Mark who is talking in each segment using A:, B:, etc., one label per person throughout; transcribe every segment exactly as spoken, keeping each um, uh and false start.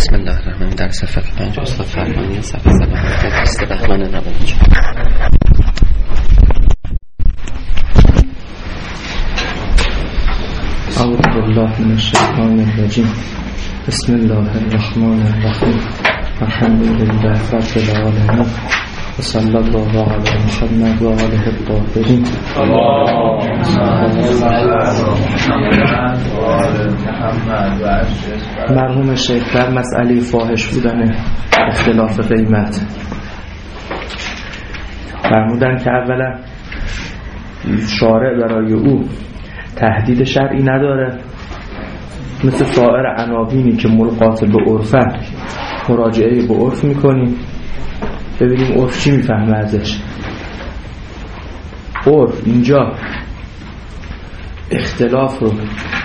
A: بسم الله الرحمن الرحیم. در صفحه پنج اصل فرمانی صفحه صفحه دست بهمن نبود.
B: اعوذ بالله من الشیطان الرجیم. بسم الله الرحمن الرحیم. الحمد لله رب العالمین و صلی الله علی محمد و آله الطاهرین. اللهم صل علی محمد و آل محمد. مرحوم شیخ در مسئله فاحش بودن اختلاف قیمت فرمودن که اولا شارع برای او تهدید شرعی نداره، مثل سایر عناوینی که ملقات به عرفن مراجعه به عرف میکنیم ببینیم عرف چی میفهمه ازش. عرف اینجا اختلاف رو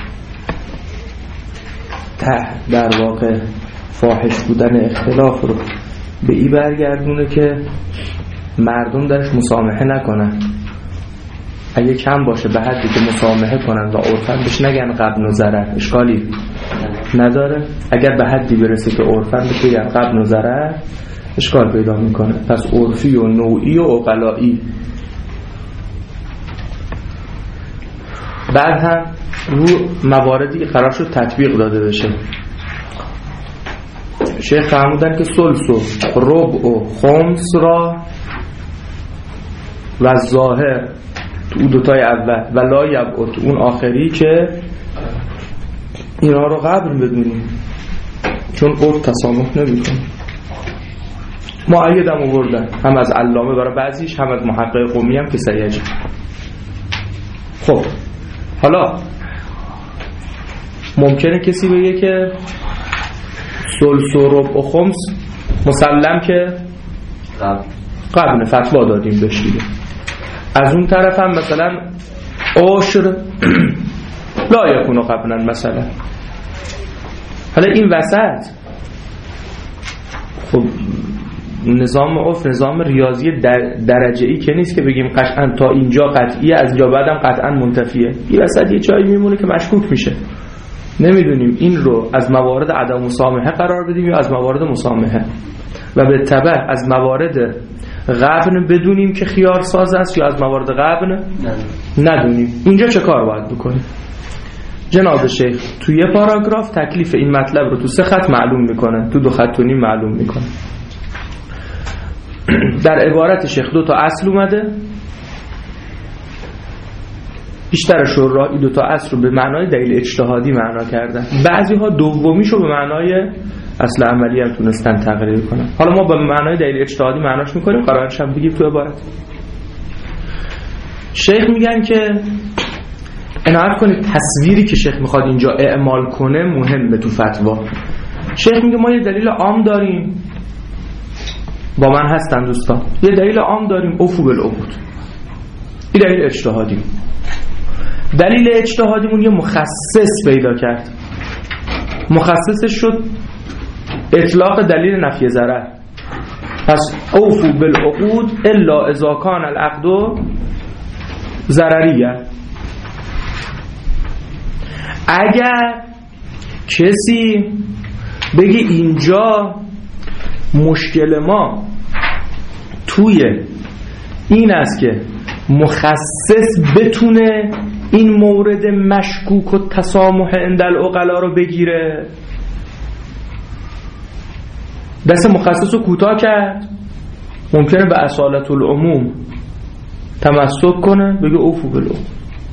B: ته در واقع فاحش بودن اختلاف رو به این برگردونه که مردم درش مسامحه نکنن. اگه کم باشه به حدی که مسامحه کنن و عرفن بهش نگن غبن و ضرر، اشکالی نداره. اگر به حدی برسه که عرفن بهش بگن غبن و ضرر، اشکال پیدا میکنه. پس عرفی و نوعی و عقلائی. بعد هم رو مواردی که قرار شد تطبیق داده بشه. شیخ فرمودن که ثلث و ربع و خمس را و ظاهر تو دوتای اول و لا یبعد تو اون آخری که اینا رو قبر بدونیم، چون عرف تسامح نمی‌کنه. معیدم آوردن هم از علامه برای بعضیش، هم از محقق قمی هم که سیجی. خب حالا ممکنه کسی بگه که ثلث و ربع و خمس مسلم که قبل فتوا دادیم بهش دیگه. از اون طرف هم مثلا عشر لا یکونو قبلا مثلا. حالا این وسط خب نظام عرف نظام ریاضی درجه ای که نیست که بگیم قطعا تا اینجا قطعیه از اینجا بعدم قطعا منتفیه. این وسط یه جایی میمونه که مشکوک میشه، نمیدونیم این رو از موارد عدم مسامحه قرار بدیم یا از موارد مسامحه، و به تبع از موارد غبن بدونیم که خیار ساز است یا از موارد غبن ندونیم. اینجا چه کار باید بکنیم؟ جناب شیخ توی یه پاراگراف تکلیف این مطلب رو تو سه خط معلوم میکنه، تو دو خط و نیم معلوم میکنه. در عبارت شیخ دو تا اصل اومده، بیشتر شراح این دو تا اصل رو به معنای دلیل اجتهادی معنا کردن، بعضی ها دومیشو به معنای اصل عملی هم تونستن تقریر کنن. حالا ما به معنای دلیل اجتهادی معناش میکنیم، قرارش هم بگیم تو عبارت. شیخ میگن که عنایت کنید تصویری که شیخ میخواد اینجا اعمال کنه مهمه تو فتوا. شیخ میگه ما یه دلیل عام داریم، با من هستن دوستان، یه دلیل عام داریم اوفو بالعقود، این دلیل اجتهادی. دلیل اجتهادیمون یه مخصص پیدا کرد، مخصصش شد اطلاق دلیل نفی ضرر. پس اوفو بالعقود الا اذا کان العقد ضرریه. اگر کسی بگه اینجا مشکل ما توی این است که مخصص بتونه این مورد مشکوک و تسامح عند العقلا رو بگیره، دست مخصص رو کوتاه کرد، ممکنه به اصالت العموم تمسک کنه، بگه اوفو بالعقود.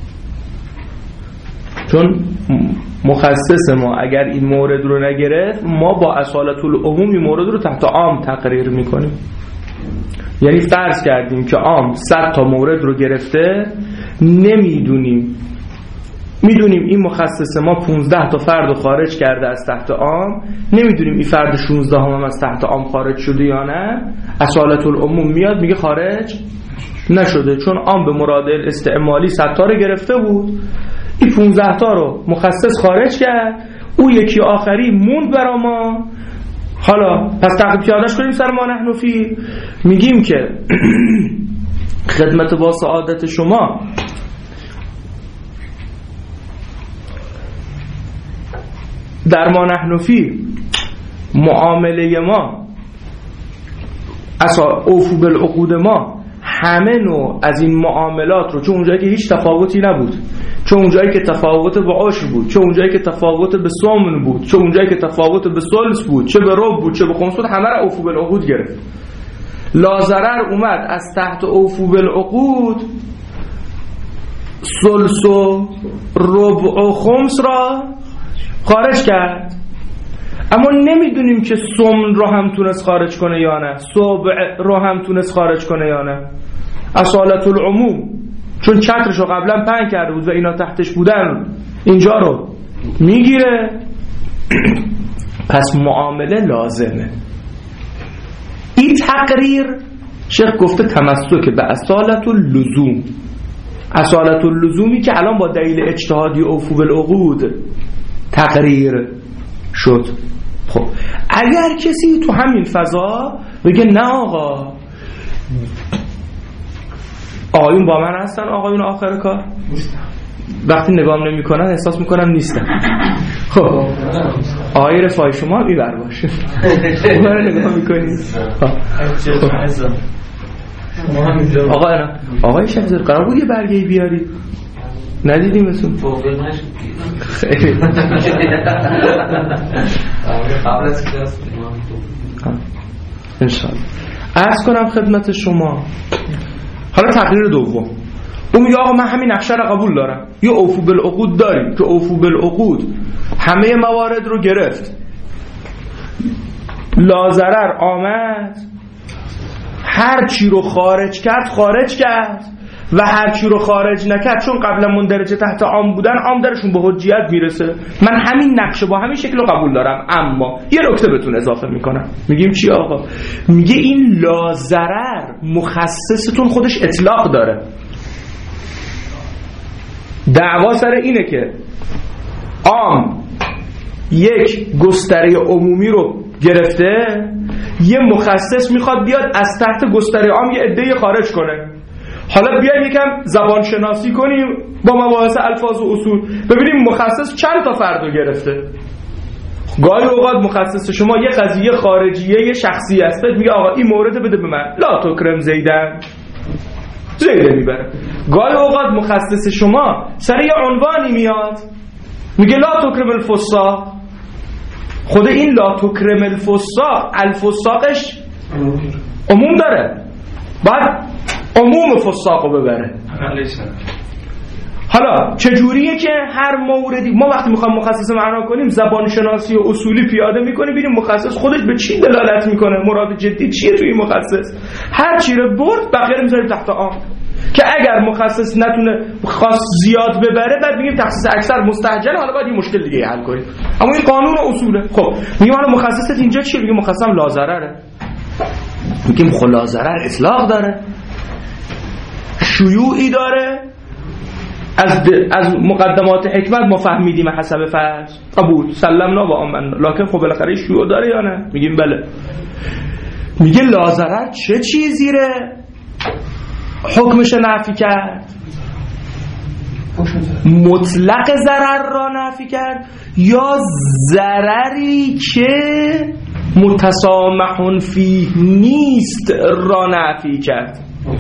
B: چون مخصص ما اگر این مورد رو نگرفت، ما با اصالت العموم این مورد رو تحت عام تقریر میکنیم. یعنی فرض کردیم که عام صد تا مورد رو گرفته، نمیدونیم، میدونیم این مخصص ما پونزده تا فرد خارج کرده از تحت عام، نمیدونیم این فرد شانزده هم, هم از تحت عام خارج شده یا نه. اصالت العموم میاد میگه خارج نشده، چون عام به مراد استعمالی صد تا رو گرفته بود، این پونزده تا رو مخصص خارج کرد، او یکی آخری موند برا ما. حالا پس تقریب پیادش کنیم سر ما نحن فی، میگیم که خدمت با سعادت شما در ما نحن فی معامله ما اصلا اوفو بالعقود ما همه نوع از این معاملات رو، چون اونجایی که هیچ تفاوتی نبود، چون اونجایی که تفاوت به عشر بود، چون اونجایی که تفاوت به سمن بود، چون اونجایی که تفاوت به ثلث بود، چه به ربع بود چه به خمس بود، همه رو اوفو بالعقود گرفت. لاضرر اومد از تحت اوفو بالعقود ثلث و ربع و خمس را خارج کرد. اما نمیدونیم که سمن رو هم تونست خارج کنه یا نه، سبع رو هم تونست خارج کنه یا نه. اصالت العموم چون چترش رو قبلا پهن کرده بود و اینا تحتش بودن اینجا رو میگیره. پس معامله لازمه. این تقریر شیخ گفته تمسک به اصالت اللزوم، اصالت اللزومی که الان با دلیل اجتهادی اوفو بالعقود تقریر شد. خب اگر کسی تو همین فضا بگه نه آقا، آقایون با من هستن، آقایون آخر کار وقتی نگام نمی کنن احساس میکنم نیستن. خب آقای رفای شما میبر باشه اون رو نگاه میکنید. آقا نه آقای شهزر قرار بود یه برگهی بیارید ندیدیم اسم خیلی انشاءالله. عرض کنم خدمت شما حالا تقریر دوم، اون میگه آقا من همین نقشه رو قبول دارم، یه اوفو بالعقود داریم که اوفو بالعقود همه موارد رو گرفت، لاضرر آمد هر چی رو خارج کرد خارج کرد و هر چی رو خارج نکرد چون قبلا مندرجه تحت عام بودن عام درشون به حجیت میرسه. من همین نقشه با همین شکل رو قبول دارم، اما یه نکته بهتون اضافه میکنم. میگیم چی آقا؟ میگه این لاضرر مخصصتون خودش اطلاق داره. دعوا سر اینه که عام یک گستره عمومی رو گرفته، یه مخصص میخواد بیاد از تحت گستره عام یه عده خارج کنه. حالا بیایم یکم زبان شناسی کنیم با مباحث الفاظ و اصول، ببینیم مخصص چند تا فرد رو گرفته. گاهی اوقات مخصص شما یه قضیه خارجیه یه شخصی است، میگه آقا این مورد بده به من، لا تکرم زیدن، زیده میبره. گاهی اوقات مخصص شما سر یه عنوانی میاد میگه لا تکرم الفساق، خود این لا تکرم الفساق الفساقش عموم داره، بعد عموم فساق رو ببره. حالا چجوریه که هر موردی ما وقتی میخوایم مخصص معنا کنیم زبان شناسی و اصولی پیاده میکنیم، ببینیم مخصص خودش به چی دلالت میکنه، مراد جدی چیه توی مخصص، هر چی رو برد بقیه رو میذاریم تحت عام، که اگر مخصص نتونه خاص زیاد ببره بعد میگیم تخصیص اکثر مستعجل، حالا باید این مشکل دیگه حل کنیم. اما این قانون و اصوله. خب میگیم حالا مخصصت اینجا چیه؟ میگیم مخصصم لاضرره، میگیم خب لاضرر اطلاق داره، شیوعی داره، از از مقدمات حکمت ما فهمیدیم حسب فرض قبول سلمنا و آمنا، لکن خب بالاخره شیوع داره یا نه؟ میگیم بله. میگه لاضرر چه چیزی ره حکمش نفی کرد؟ مطلق ضرر را نفی کرد یا ضرری که متسامح فیه نیست را نفی کرد؟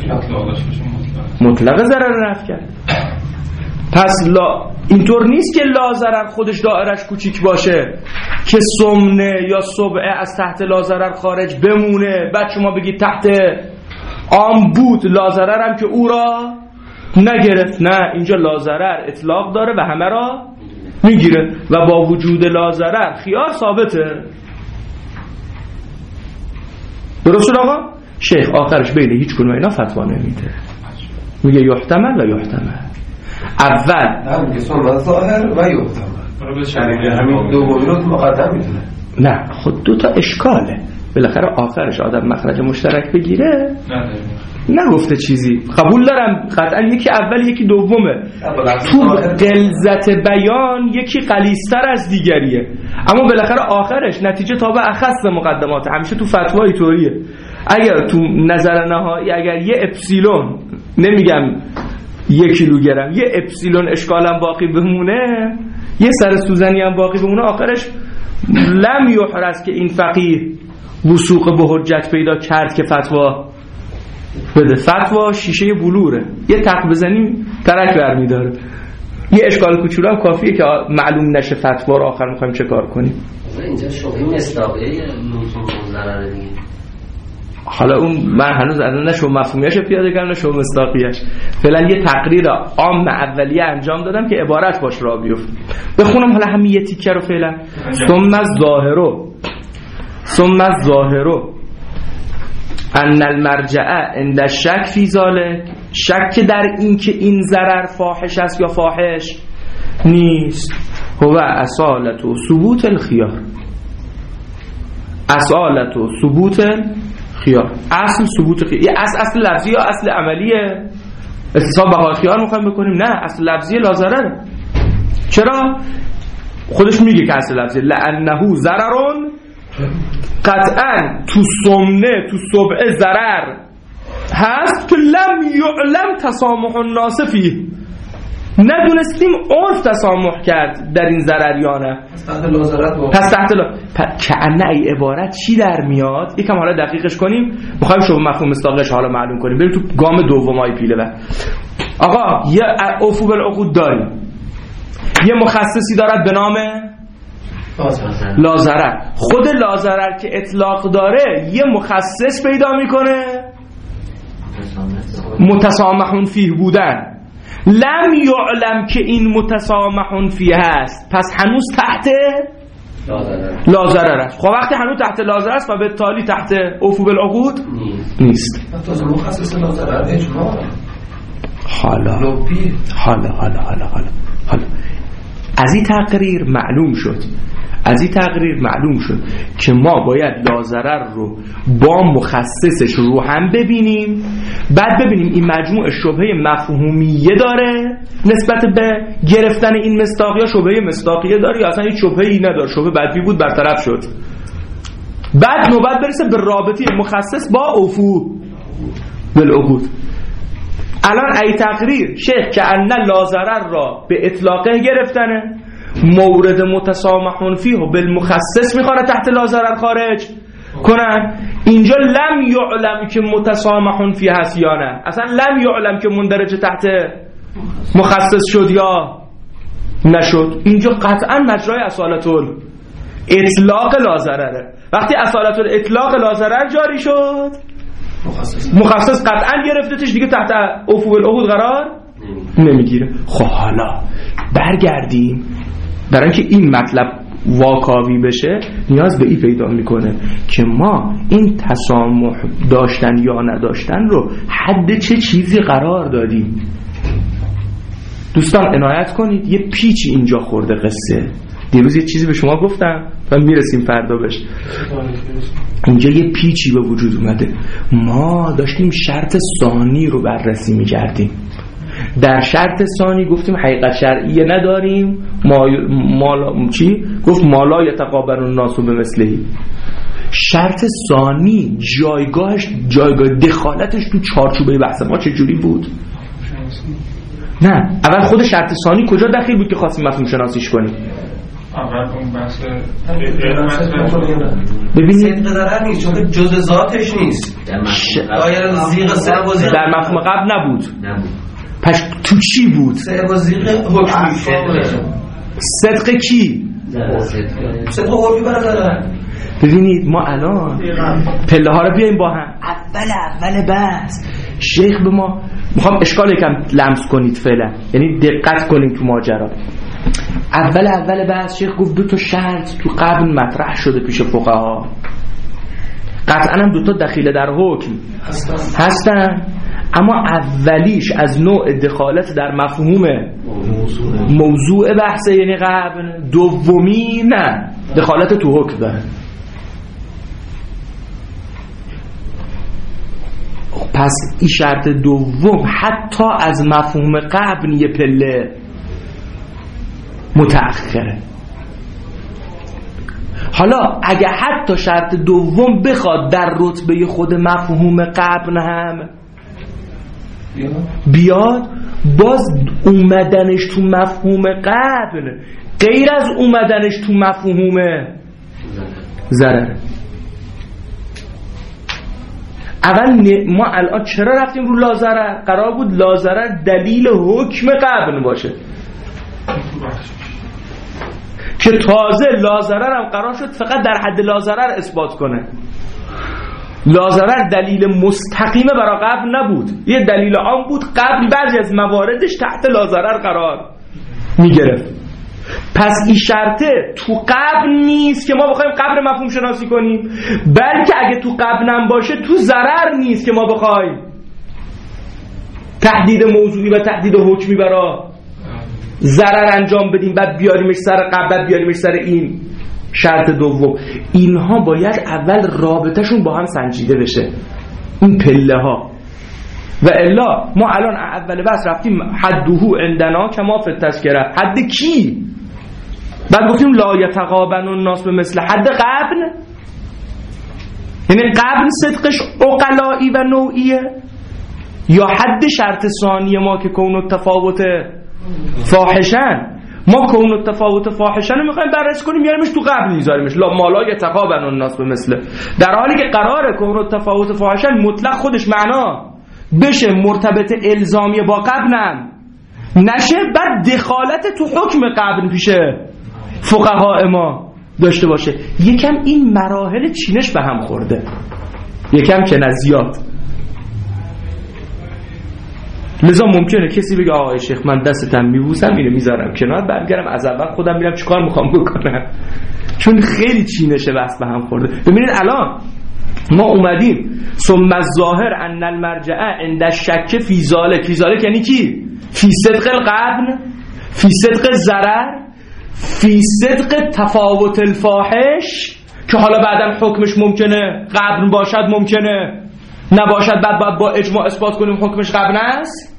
B: مطلق ضرر نفی کرد. پس لا اینطور نیست که لاضرر خودش دائرش کوچیک باشه که سمنه یا سبعه از تحت لاضرر خارج بمونه بعد شما بگید تحت عام بود لاضرر هم که او را نگرفت. نه، اینجا لاضرر اطلاق داره و همه را میگیره و با وجود لاضرر خیار ثابته. درست شد آقا؟ شیخ آخرش بین هیچ کنون اینا فتوا نمیده، میگه یحتمل و یحتمل. اول
C: میگه سنت ظاهر و یحتمل، همین دو مورد مقدم میدونه.
B: نه خود دو تا اشکاله، بالاخره آخرش آدم مخرج مشترک بگیره. نگفته چیزی، قبول دارم قطعا یکی اول یکی دومه، تو غلظت بیان یکی غلیظ‌تر از دیگریه، اما بالاخره آخرش نتیجه تابع اخص مقدمات. همیشه تو فتوای طوریه، اگر تو نظر نهایی اگر یه اپسیلون، نمیگم یک کیلوگرم، یه اپسیلون اشکالم باقی بمونه، یه سر سوزنی هم باقی بمونه، آخرش لم یحرز که این فقیه وثوق به حجت پیدا کرد که فتوا بده. فتوا شیشه بلوره، یه تق بزنیم ترک برمیداره. یه اشکال کوچولو هم کافیه که معلوم نشه فتوا رو آخر میخوایم چه کار کنیم.
A: اینجا شبهه مصداقیه لزوم ضرر دیگه.
B: حالا اون من هنوز از نه شو مفهومیش پیاده کردم نه شو مصداقیش. فعلا یه تقریر عام اولیه انجام دادم که عبارت باش را بیفته. بخونم حالا همین یه تیکه رو فعلا. ثم الظاهر ثم الظاهر ان المرجع عند الشک فی ذلک، شک در این که این ضرر فاحش است یا فاحش نیست، هو اصالت و ثبوت الخیار. اصالت و ثبوت خیار، اصل ثبوت خیار. یه اصل اصل لفظی یا اصل عملیه؟ استصحاب بقای خیار میخوایم بکنیم؟ نه، اصل لفظی لا ضرره. چرا؟ خودش میگه که اصل لفظی لانه ضررون، قطعا تو سمنه تو سبعه ضرر هست که لم یعلم تسامح الناس فیه، ندونستیم عرف تسامح کرد در این ضرر یا نه.
C: پس تحت لازرت با
B: پس تحت لا کأنه ای عبارت چی در میاد؟ یکم حالا دقیقش کنیم، میخوایم شما مفهوم مصداقش حالا معلوم کنیم. بریم تو گام دومای پیله بر. آقا یه عفو بالعقود داریم، یه مخصصی دارد به نام لازرر. خود لازرر که اطلاق داره یه مخصص پیدا میکنه متسامحون فیه بودن. لم یعلم که این متسامحون فیه هست، پس هنوز تحت لازرر است. خب وقتی هنوز تحت لازرر است و به تالی تحت عفو بالعقود نیست.
C: حتی مخصص لازرر اجماع.
B: حالا حالا حالا حالا حالا حالا از این تقریر معلوم شد از این تقریر معلوم شد که ما باید لازرر رو با مخصصش رو هم ببینیم، بعد ببینیم این مجموع شبهه مفهومیه داره نسبت به گرفتن این مصداق یا شبهه مصداقیه داره یا اصلا هیچ شبهه‌ای نداره، شبهه بدوی بود برطرف شد. بعد نوبت برسه به رابطه مخصص با عفو بالعقود. الان ای تقریر شیخ که ان لازرر را به اطلاقه گرفتنه، مورد متسامحون فیه و بالمخصص میخوانه تحت لازرر خارج کنن. اینجا لم یعلم که متسامحون فیه هست یا نه، اصلا لم یعلم که مندرج تحت مخصص شد یا نشد. اینجا قطعا مجرای اصالت اطلاق لازرره. وقتی اصالت اطلاق لازرر جاری شد مخصص, مخصص قطعا گرفتتش دیگه تحت عفو بالعقود قرار نمیگیره. خب حالا برگردیم برای اینکه این مطلب واکاوی بشه نیاز به این پیدا میکنه که ما این تسامح داشتن یا نداشتن رو حد چه چیزی قرار دادیم. دوستان عنایت کنید، یه پیچی اینجا خورده قصه. دیروز یه چیزی به شما گفتم و میرسیم فردا بهش. اینجا یه پیچی به وجود اومده. ما داشتیم شرط ثانی رو بررسی میکردیم. در شرط ثانی گفتیم حقیقت شرعیه نداریم، ما مالا چی؟ گفت مالا یتقابل الناس بمثله. شرط ثانی جایگاهش جایگاه دخالتش تو چارچوبه بحث ما چجوری بود؟ نه اول خود شرط ثانی کجا دخیل بود که خواستیم مفهوم شناسیش کنیم؟
D: اول اون بحث
B: ببینید
C: صدق ضرر نیست چون جز ذاتش نیست. دایره زیغ سه و زیغ
B: در مفهوم قبل نبود. پس تو چی بود؟
C: سه و زیغ حکمی.
B: صدق کی؟
C: صدق حکمی برادر.
B: ببینید ما الان پله ها رو بیایم با هم. اول اول بس شیخ به ما میخوام اشکال یکم لمس کنید فعلا، یعنی دقت کنید تو ماجرا. اول اول بس شیخ گفت دو تا شرط تو قبل مطرح شده پیش فقها، قطعا هم دو تا دخیله در حکم هستن، اما اولیش از نوع دخالت در مفهوم موضوع بحثه یعنی قبل، دومی نه دخالت تو حکم داره. پس این شرط دوم حتی از مفهوم قبل یه پله متأخره. حالا اگه حتی شرط دوم بخواد در رتبه خود مفهوم قبل هم بیاد، باز اومدنش تو مفهوم قبل غیر از اومدنش تو مفهوم ضرره. اول ما الان چرا رفتیم رو لازرر؟ قرار بود لازرر دلیل حکم قبل باشه که تازه لازرر هم قرار شد فقط در حد لازرر اثبات کنه. لازرر دلیل مستقیم برای قبل نبود، یه دلیل عام بود، قبل بعضی از مواردش تحت لازرر قرار میگرفت. پس این شرطه تو قبل نیست که ما بخوایم قبل مفهوم شناسی کنیم، بلکه اگه تو قبل هم باشه تو ضرر نیست که ما بخوایم تحدید موضوعی و تحدید حکمی برای ضرر انجام بدیم، بعد بیاریمش سر قبل، بعد بیاریمش سر این شرط دوم. اینها باید اول رابطهشون با هم سنجیده بشه، این پله ها. و الا ما الان اول بس رفتیم حدهو عندنا کما فی التذکره. حد کی؟ بعد گفتیم لا یتقابن الناس به مثل حد قبل، یعنی قبل صدقش عقلایی و نوعیه، یا حد شرط ثانی ما که کون التفاوت فاحشن. ما کون التفاوت فاحشن رو میخوایم بررسی کنیم، میاریمش تو قبل میذاریمش لا ما لا یتقابن الناس به مثل، در حالی که قراره کون التفاوت فاحشن مطلق خودش معنا بشه مرتبط الزامی با قبلن نشه، بعد دخالت تو حکم قبل پیشه فقهای ما داشته باشه. یکم این مراحل چینش به هم خورده، یکم که نه زیاد. لذا ممکنه کسی بگه آقای شیخ من دستتم میبوسم اینو میذارم کنار، برگردم از اول خودم میرم چیکار میخوام بکنم، چون خیلی چینشه بس به هم خورده. ببینید الان ما اومدیم ثم الظاهر ان المرجع عند الشک فی ذلک. فی ذلک یعنی کی؟ فی صدق القبل، فی صدق ضرر، فی صدق تفاوت الفاحش، که حالا بعدم حکمش ممکنه قبل باشد ممکنه نباشد، بعد باید با اجماع اثبات کنیم حکمش قبل است.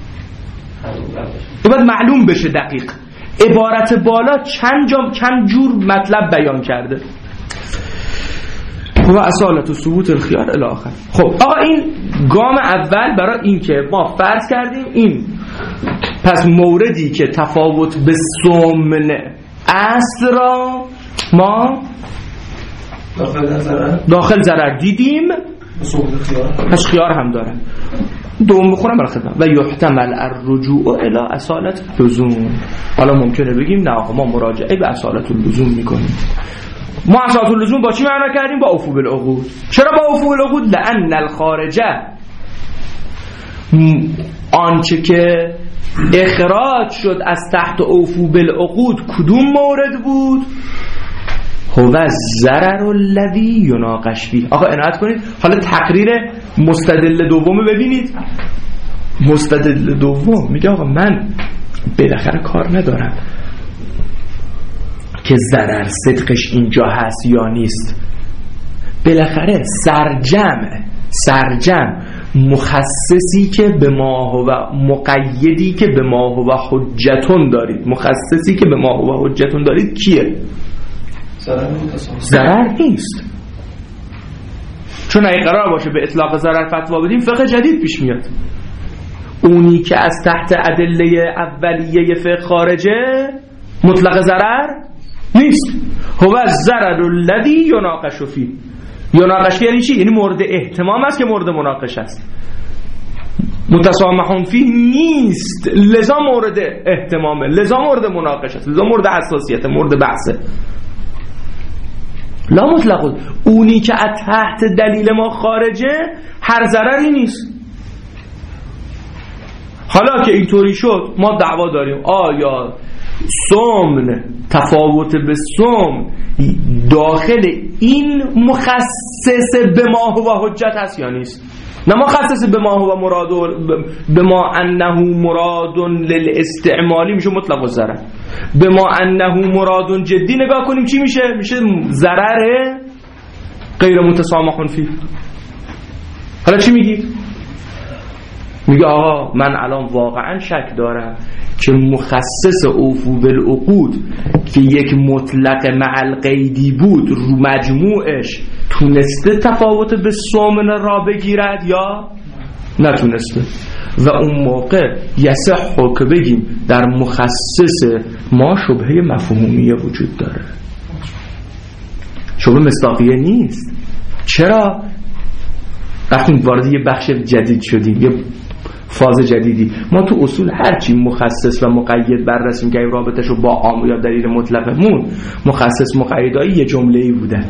B: این باید معلوم بشه دقیق. عبارت بالا چند جا چند جور مطلب بیان کرده و اصالت و ثبوت الخیار الی آخر. خب آقا این گام اول برای این که ما فرض کردیم این پس موردی که تفاوت به ثمن اصل را ما
C: داخل ضرر
B: داخل ضرر دیدیم، پس خیار هم داره. دوم بخورم برای خدمت و یحتمل الرجوع الی اصالت اللزوم. حالا ممکنه بگیم نه آقا ما مراجعه به اصالت اللزوم میکنیم. ما اصالت اللزوم با چی معنا کردیم؟ با عفو بالعقود. چرا با عفو بالعقود؟ لأن الخارجه آنچه که اخراج شد از تحت عفو بالعقود کدوم مورد بود؟ هو الضرر الذی یناقش فیه. آقا عنایت کنید، حالا تقریر مستدل دوم ببینید. مستدل دوم میگه آقا من بالاخره کار ندارم که ضرر صدقش اینجا هست یا نیست، بالاخره سرجم سرجم مخصصی که به ما و مقیدی که به ما و حجتون دارید، مخصصی که به ما و حجتون دارید کیه؟ ضرر نیست. چون اگه قرار باشه به اطلاق ضرر فتوا بدیم فقه جدید پیش میاد. اونی که از تحت ادله اولیه فقه خارجه مطلق ضرر نیست. هو الضرر الذی یناقش فیه. یناقش یعنی چی؟ یعنی مورد اهتمام است که مورد مناقشه است. متسامحون فیه نیست، لذا مورد اهتمامه، لذا مورد مناقشه است، لذا مورد حساسیت، مورد بحثه. لا مطلق. اونی که از تحت دلیل ما خارجه هر ضرری نیست. حالا که اینطوری شد ما دعوا داریم آیا ثمن تفاوت به ثمن داخل این مخصص به ما و حجت هست یا نیست؟ نه مخصص به ما و مراد به ما انه مراد للاستعمالی میشه مطلق الضرر، به ما انه مراد جدی نگاه کنیم چی میشه؟ میشه ضرر غیر متسامح فیه. حالا چی میگی؟ میگه آقا من الان واقعا شک دارم که مخصص عفو بالعقود که یک مطلق مع القیدی بود رو مجموعش تونسته تفاوت به ثمن را بگیرد یا نتونسته، و اون موقع یصح که بگیم در مخصص ما شبهه مفهومیه وجود داره. شبهه مصداقیه نیست. چرا؟ وقتی وارد یه بخش جدید شدیم، یه فاز جدیدی، ما تو اصول هرچی مخصص و مقید بررسیم که رابطه‌شو با عام یا دلیل مطلقمون، مخصص مقیدایی یه جمله‌ای بودن.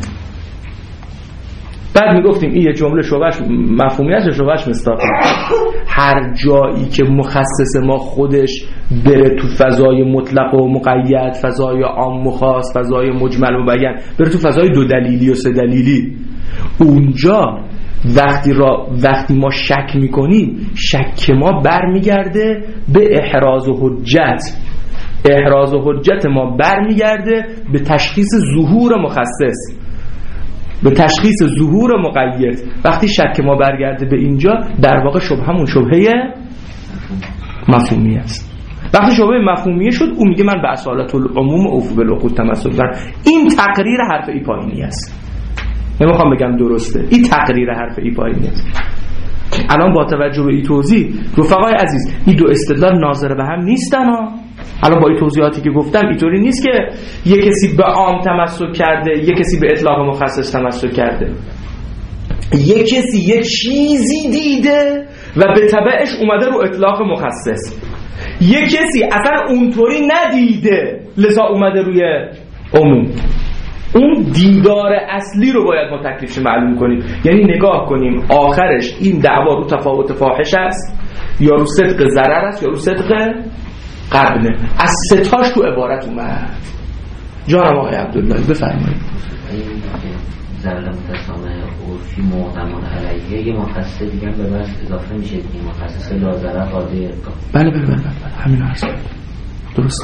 B: بعد میگفتیم این یه جمله شبهش مفهومی است، شبهش مصداقی. هر جایی که مخصص ما خودش بره تو فضای مطلق و مقید، فضای عام و خاص، فضای مجمل و بیان، بره تو فضای دو دلیلی و سه دلیلی، اونجا وقتی را وقتی ما شک میکنیم، شک ما برمیگرده به احراز و حجت. احراز و حجت ما برمیگرده به تشخیص ظهور مخصص، به تشخیص ظهور مقید. وقتی شک ما برگرده به اینجا، در واقع شبهمون شبهه مفهومی است. وقتی شبهه مفهومیه شد، اون میگه من به اصالت العموم اوفو بالعقود تمسک دارم. این تقریر حرف ایپاینی است. نمیخوام بگم درسته، این تقریر حرف ایپاینی است. الان با توجه به این توضیح، رفقای عزیز، این دو استدلال ناظر به هم نیستن ها. الان با این توضیحاتی که گفتم اینطوری نیست که یک کسی به عام تمسک کرده، یک کسی به اطلاق مخصص تمسک کرده. یک کسی یک چیزی دیده و به تبعش اومده رو اطلاق مخصص. یک کسی اصلا اونطوری ندیده لذا اومده روی عموم. اون دیدار اصلی رو باید ما تکلیفش معلوم کنیم. یعنی نگاه کنیم آخرش این دعوا رو تفاوت فاحش است یا رو صدق ضرر است یا رو صدق قبله. از ستاش تو عبارت اومد. جانم آقای عبدالله بفرمایید.
E: ضرر متسامح عرفی معتمد علیه یه مخصص دیگه هم به بس اضافه میشه دیگه، مخصص لا ضرر قاعده ارکا.
B: بله بله بله بله همین عرض کردم. درست.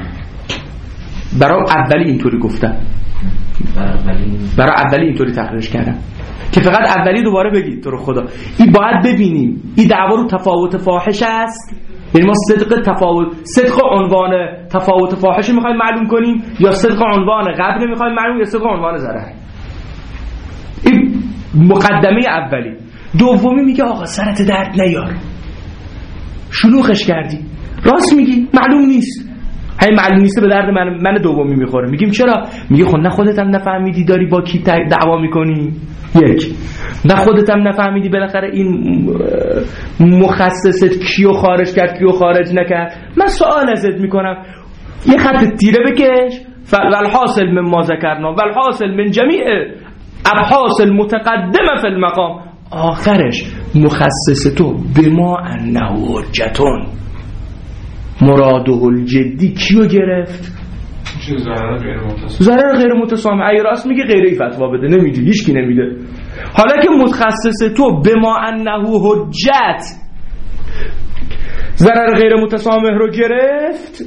B: برای اولی اینطوری گفتم. برای اولی اینطوری تحریرش کردم که فقط اولی دوباره بگید تو رو خدا. این باید ببینیم این دعوا رو تفاوت فاحش است، یعنی ما صدق تفاوت صدق عنوان تفاوت فاحش میخوایم معلوم کنیم یا صدق عنوان قبل میخوایم معلوم یا صدق عنوان ضرر. این مقدمه اولی. دومی میگه آقا سرت درد نیار، شلوغش کردی، راست میگی معلوم نیست. همین معلوم نیست به درد من من دومی میخوره. میگیم چرا؟ میگه خود نه خودت هم نفهمیدی داری با کی دعوا میکنی، یک نه خودت هم نفهمیدی بالاخره این مخصصت کیو خارج کرد کیو خارج نکرد. من سوال ازت میکنم یه خط تیره بکش. والحاصل من ما ذکرنا والحاصل من جمیع ابحاث المتقدمه فی المقام، آخرش مخصص تو بما انه حجتون مراده الجدی کیو گرفت؟ ضرر غیر متسامح. ای راست میگه غیره فتوا بده، نمیدی، هیچکی نمیده. حالا که متخصص تو بما انه حجت ضرر غیر متسامح رو گرفت،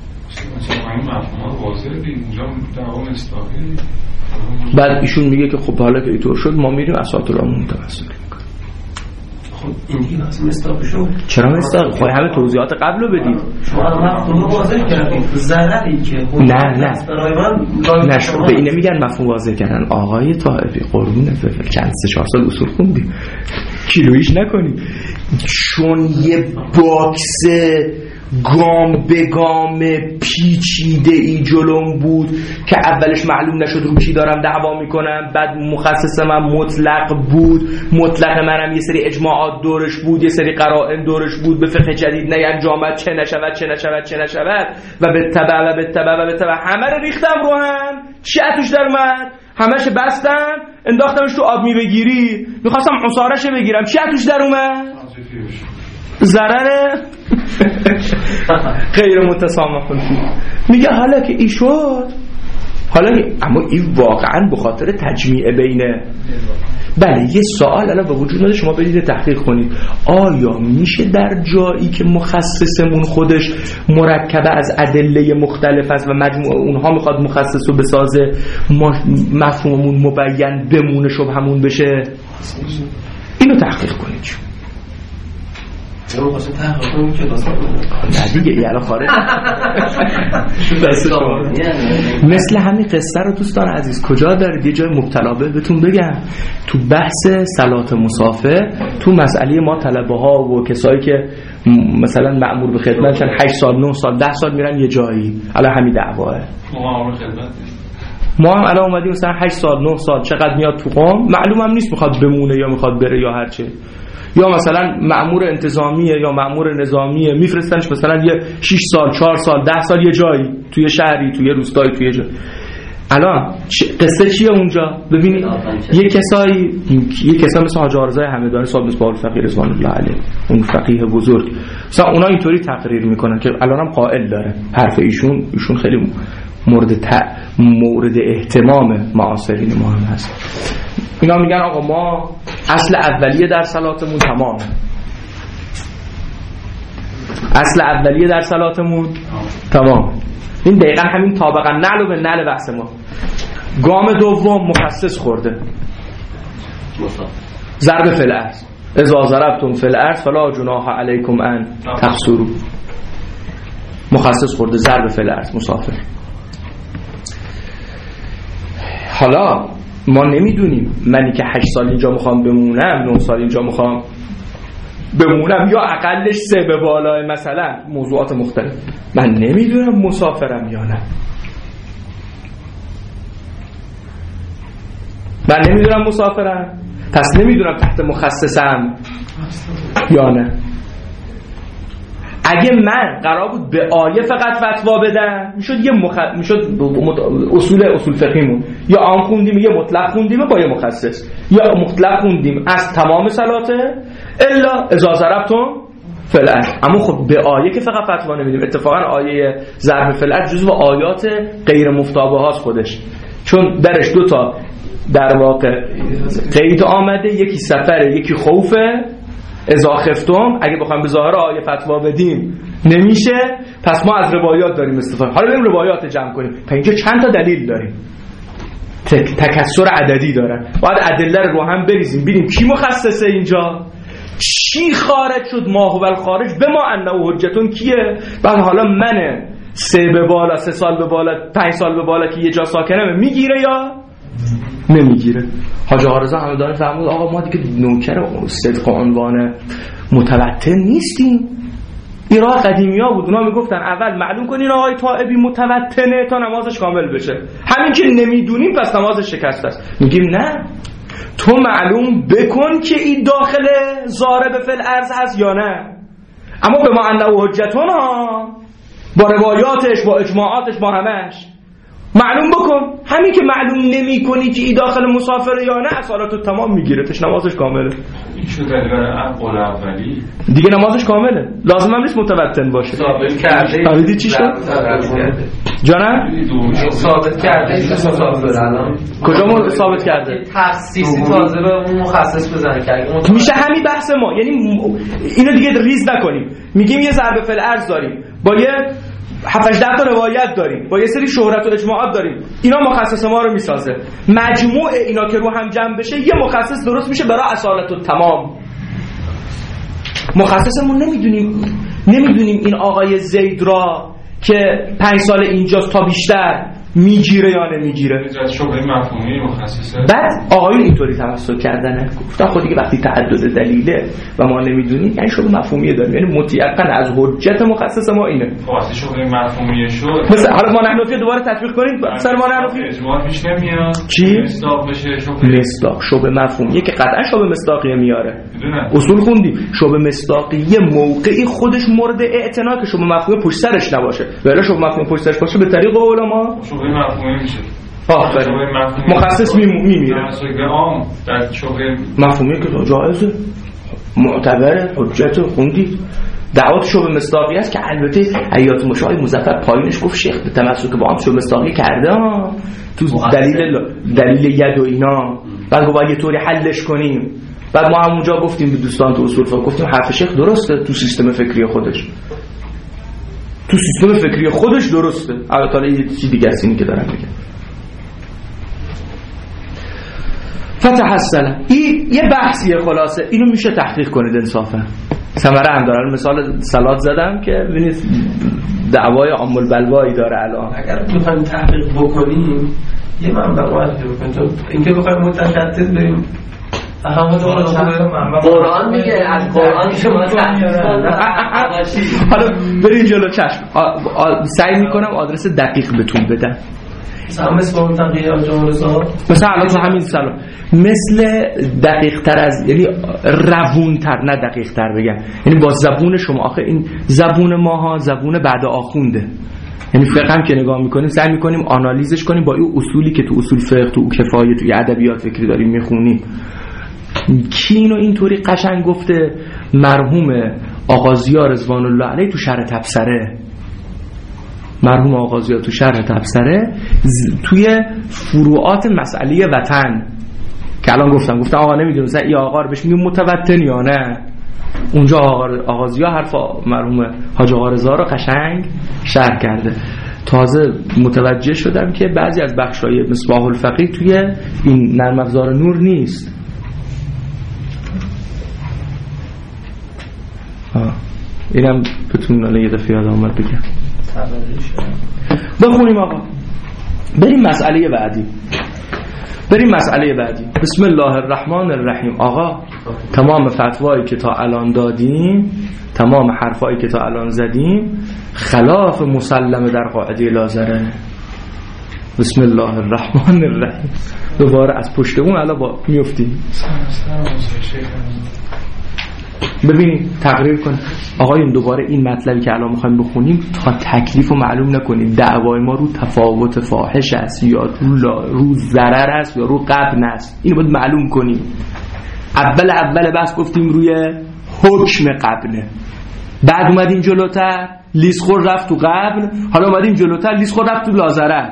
B: بعد ایشون میگه که خب حالا که اینطور شد ما میریم اساطیر العموم تمسک میکنیم.
C: خب این دیگه لازم مصداق شد.
B: چرا مصداق؟ خب همه توضیحات قبل رو بدید.
C: شما مفهوم رو واضح کردید. ضرری که
B: نه نه نه به اینه میگن مفهوم واضح کردن. آقای طائفی قربون فلفل چند سه چهار سال اصول خوندی، کیلویش نکنی. چون یه باکس گام به گام پیچیده ای جلوم بود که اولش معلوم نشد رو چی دارم دعوا میکنم، بعد مخصص من مطلق بود، مطلق منم یه سری اجماعات دورش بود، یه سری قرائن دورش بود، به فقه جدید نینجامد چه نشود چه نشود چه نشود و به تبع و به تبع و به تبع همه رو ریختم رو هم. چی اتوش در اومد؟ همش بستم انداختمش تو آب میبگیری، میخواستم عصارش بگیرم، چی اتوش در اومد؟ ضرر غیر متسامح. میگه حالا که ای شد، حالا اما این واقعا به خاطر تجمیع بینه. بله یه سوال الان به وجود میاد، شما برید تحقیق کنید آیا میشه در جایی که مخصصمون خودش مرکبه از ادله مختلف است و مجموع اونها میخواد مخصص رو بسازه، ما مفهوممون مبین بمونه شبهمون بشه؟ اینو تحقیق کنید.
C: اون واسه تحقیق کنیم که واسه
B: نه دیگه یالا خارج مثل همین قصه رو دوستان عزیز کجا دارید؟ یه جای مبتلا بهتون بگم، تو بحث صلات مسافر، تو مسئله ما طلبه ها و کسایی که مثلا مأمور به خدمتشن هشت سال نه سال ده سال میرن یه جایی، الان همین دعواه
D: مأمور خدمت
B: ما هم الان اومدیم مثلا هشت سال نه سال چقدر میاد تو قم، معلوم هم نیست میخواد بمونه یا میخواد بره یا هر چه، یا مثلا مأمور انتظامیه یا مأمور نظامیه میفرستنش مثلا یه شش سال چهار سال ده سال یه جایی توی شهری توی روستایی توی جایی. الان قصه چیه اونجا؟ ببینید یه کسایی یه کسا مثل حاج آرزای همدانی صاحب مصباح الفقیه رضوان الله علیه، اون فقیه بزرگ، مثلا اونا اینطوری تقریر میکنن که الانم قائل داره حرف ایشون ایشون خیلی مورد ت... مورد اهتمام معاصرین ما هم هست. اینا میگن آقا ما اصل اولیه در صلاتمون تمامه، اصل اولیه در صلاتمون تمام. این دقیقا همین طابقا نعل و به نعل بحث ما. گام دوم مخصص خورده، ضرب فی الارض، اذا ضربتم فی الارض فلا جناح علیکم ان تقصروا، مخصص خورده ضرب فی الارض مسافر. حالا ما نمیدونیم، منی که هشت سال اینجا میخوام بمونم، نه سال اینجا میخوام بمونم، یا اقلش سه به بالای مثلا موضوعات مختلف، من نمیدونم مسافرم یا نه، من نمیدونم مسافرم، پس نمیدونم تحت مخصصم یا نه. اگه من قرار بود به آیه فقط فتوا بدم میشد یه مخ... میشد اصول اصول فقهیمون یا عام خوندیم یا مطلق خوندیم با یه مخصص، یا مطلق خوندیم از تمام صلاته الا اذا ضربتم فی الارض. اما خب به آیه که فقط فتوا نمیدیم. اتفاقا آیه ضرب فی الارض جزو آیات غیر مفتابه هاست خودش، چون درش دو تا در واقع قید آمده، یکی سفره یکی خوفه. اذا خفتم اگه بخوام به ظاهر آیه فتوا بدیم نمیشه، پس ما از روایات داریم استفاده. حالا بریم روایات جمع کنیم. تا اینجا چند تا دلیل داریم، تک... تکثر عددی دارن، باید ادله رو هم بریزیم ببینیم کی مخصصه اینجا، چی خارج شد، ما هو الخارج به ما انه حجتون کیه. بعد حالا من سه به بالا سه سال به بالا پنج سال به بالا که یه جا ساکنه میگیره یا نمیگیره. حاج آرزا همدانی فرمود آقا ما دیگه نوکر صدق عنوان متوتر نیستیم. ایران قدیمی ها بود، اونا میگفتن اول معلوم کنین آقای طائبی متوتنه تا نمازش کامل بشه، همین که نمیدونیم پس نمازش شکست است. میگیم نه، تو معلوم بکن که این داخل ضارب فی الارض هست یا نه. اما به ما انه حجتون ها، با روایاتش با اجماعاتش با همش معلوم بکن. همین که معلوم نمی کنی که ای داخل مسافر یا نه، صلاتو تمام میگیره، تش نمازش کامله.
D: این شده برای قول اولی
B: دیگه نمازش کامله، لازم هم نیست متوتن باشه.
C: ثابت کرده
B: آریدی چی شد؟ جانم؟
C: ثابت کرده مسافر الان
B: کجا مورد ثابت کرده؟
C: تخصیصی تازه به اون مخصص بزنه که
B: میشه همین بحث ما. یعنی اینو دیگه ریز نکنیم، میگیم یه ضرب فی الارض داریم با یه هفت ده تا روایت داریم با یه سری شهرت و اجماعات داریم، اینا مخصص ما رو میسازه. مجموع اینا که رو هم جمع بشه یه مخصص درست میشه برای اصالت و تمام. مخصصمون نمیدونیم نمیدونیم این آقای زید را که پنج سال اینجاست تا بیشتر میگیره یا نمیگیره.
D: از شبه مفهومی مخصصه.
B: بعد آقایون اینطوری توسل کردنه، گفتن خود دیگه وقتی تعدد دلیله و ما نمیدونیم یعنی شبه مفهومی داریم، یعنی مطلقاً از حجت مخصص ما اینه.
D: واسه شبه مفهومی شد
B: مثلا حالا ما نحنفی دوباره تطبیق کنید سر ما نحنفی
D: اجماع پیش نمیاد
B: چی؟
D: مصداق بشه شبه
B: مصداق شبه مفهومیه که قطعا شبه مصداقیه میاره.
D: میدونم
B: اصول خوندیم شبه مصداقیه موقعی خودش مورد اعتنا که شبه مفهومی پشت سرش نباشه، ولی شبه مفهومی پشت سرش باشه به طریق علما
D: شبه مفهومی میشه.
B: آفرین مخصص میمیره.
D: در عام در شبه
B: مفهومی که جایزه معتبره حجت خوندید. دعوات شبه مصداقی است که البته حیات مشای مظفر پایینش گفت شیخ به تمسک با هم شبه مصداقی کرده ها تو دلیل دلیل ید و اینا، بعد گفت یه طوری حلش کنیم. بعد ما همونجا گفتیم به دوستان تو اصول فقه گفتیم حرف شیخ درسته تو سیستم فکری خودش، تو سیستم فکری خودش درسته. البته یه چیز دیگه است اینی که دارم میگم. فتحصل این یه بحثیه خلاصه، اینو میشه تحقیق کنید انصافا. ثمره هم داره. مثال صلات زدم که ببینید دعوای عام البلوایی داره الان.
C: اگر بخوایم تحقیق بکنیم یه منبع معرفی بکنیم، اینکه بخوایم متشدد بریم احمد
E: قرآن میگه از قرآن شما تحقیق
B: حالا بریم جلو چشم سعی میکنم آدرس دقیق بهتون بدم.
C: مثلا مثل با تقیه آجامرزا
B: مثلا الان تو همین سلام مثل دقیق تر از یعنی روون تر، نه دقیق تر بگم، یعنی با زبون شما. آخه این زبون ماها زبون بعد آخونده، یعنی فقه هم که نگاه میکنیم سعی میکنیم آنالیزش کنیم با این اصولی که تو اصول فقه، تو کفایه، تو ادبیات فکری داریم میخونیم. کی اینو اینطوری قشنگ گفته؟ مرحوم آغازیار رضوان الله علیه تو شرح تبصره. مرحوم آغازیار تو شرح تبصره توی فروعات مسئله وطن که الان گفتم گفتم آقا نمیدونم مثلا این آقا رو بهش میگه متوطن یا نه، اونجا آقا آغازیار حرف مرحوم حاج آقا رضا رو قشنگ شرح کرده. تازه متوجه شدم که بعضی از بخشای مصباح الفقیه توی این نرم افزار نور نیست. آه. اینم بتونم الان یه دفعه یاد آمد بگم. بخونیم آقا، بریم مسئله بعدی. بریم مسئله بعدی. بسم الله الرحمن الرحیم. آقا تمام فتوایی که تا الان دادیم، تمام حرفایی که تا الان زدیم خلاف مسلمه در قاعده لازره. بسم الله الرحمن الرحیم. دوباره از پشت اون الان با میافتیم. ببینید تقریر کن آقایون، دوباره این مطلبی که الان میخوایم بخونیم تا تکلیف رو معلوم نکنیم. دعوای ما رو تفاوت فاحش است یا رو, رو ضرر است یا رو قبن است، اینو باید معلوم کنیم. اول اول بس گفتیم روی حکم قبنه، بعد اومدیم جلوتر لیسخور رفت تو قبن، حالا اومدیم جلوتر لیسخور رفت تو لازره.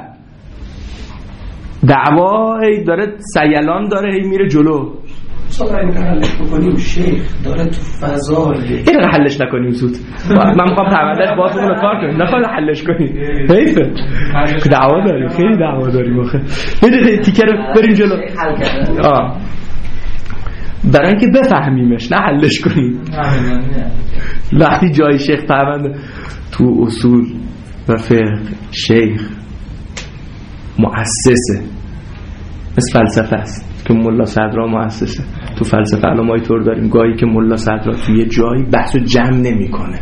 B: دعوا هی داره سیلان داره هی میره جلو.
C: مثلا این حلش بکنیم شیخ داره تو فضا
B: این رو حلش نکنیم زود. من میخوام پروندهش باز اون رو کار کنیم، نخواد حلش کنیم. حیفه دعوا داریم، خیلی دعوا داریم آخه. میدونی تیکه رو بریم جلو آه برای اینکه بفهمیمش نه حلش کنیم. وقتی جای شیخ پرونده تو اصول و فقه شیخ مؤسسه، مثل فلسفه است که ملا صدرا مؤسسه. تو فلسفه الان ما اینطور داریم گاهی که ملا صدرا توی جایی بحثو جمع نمیکنه،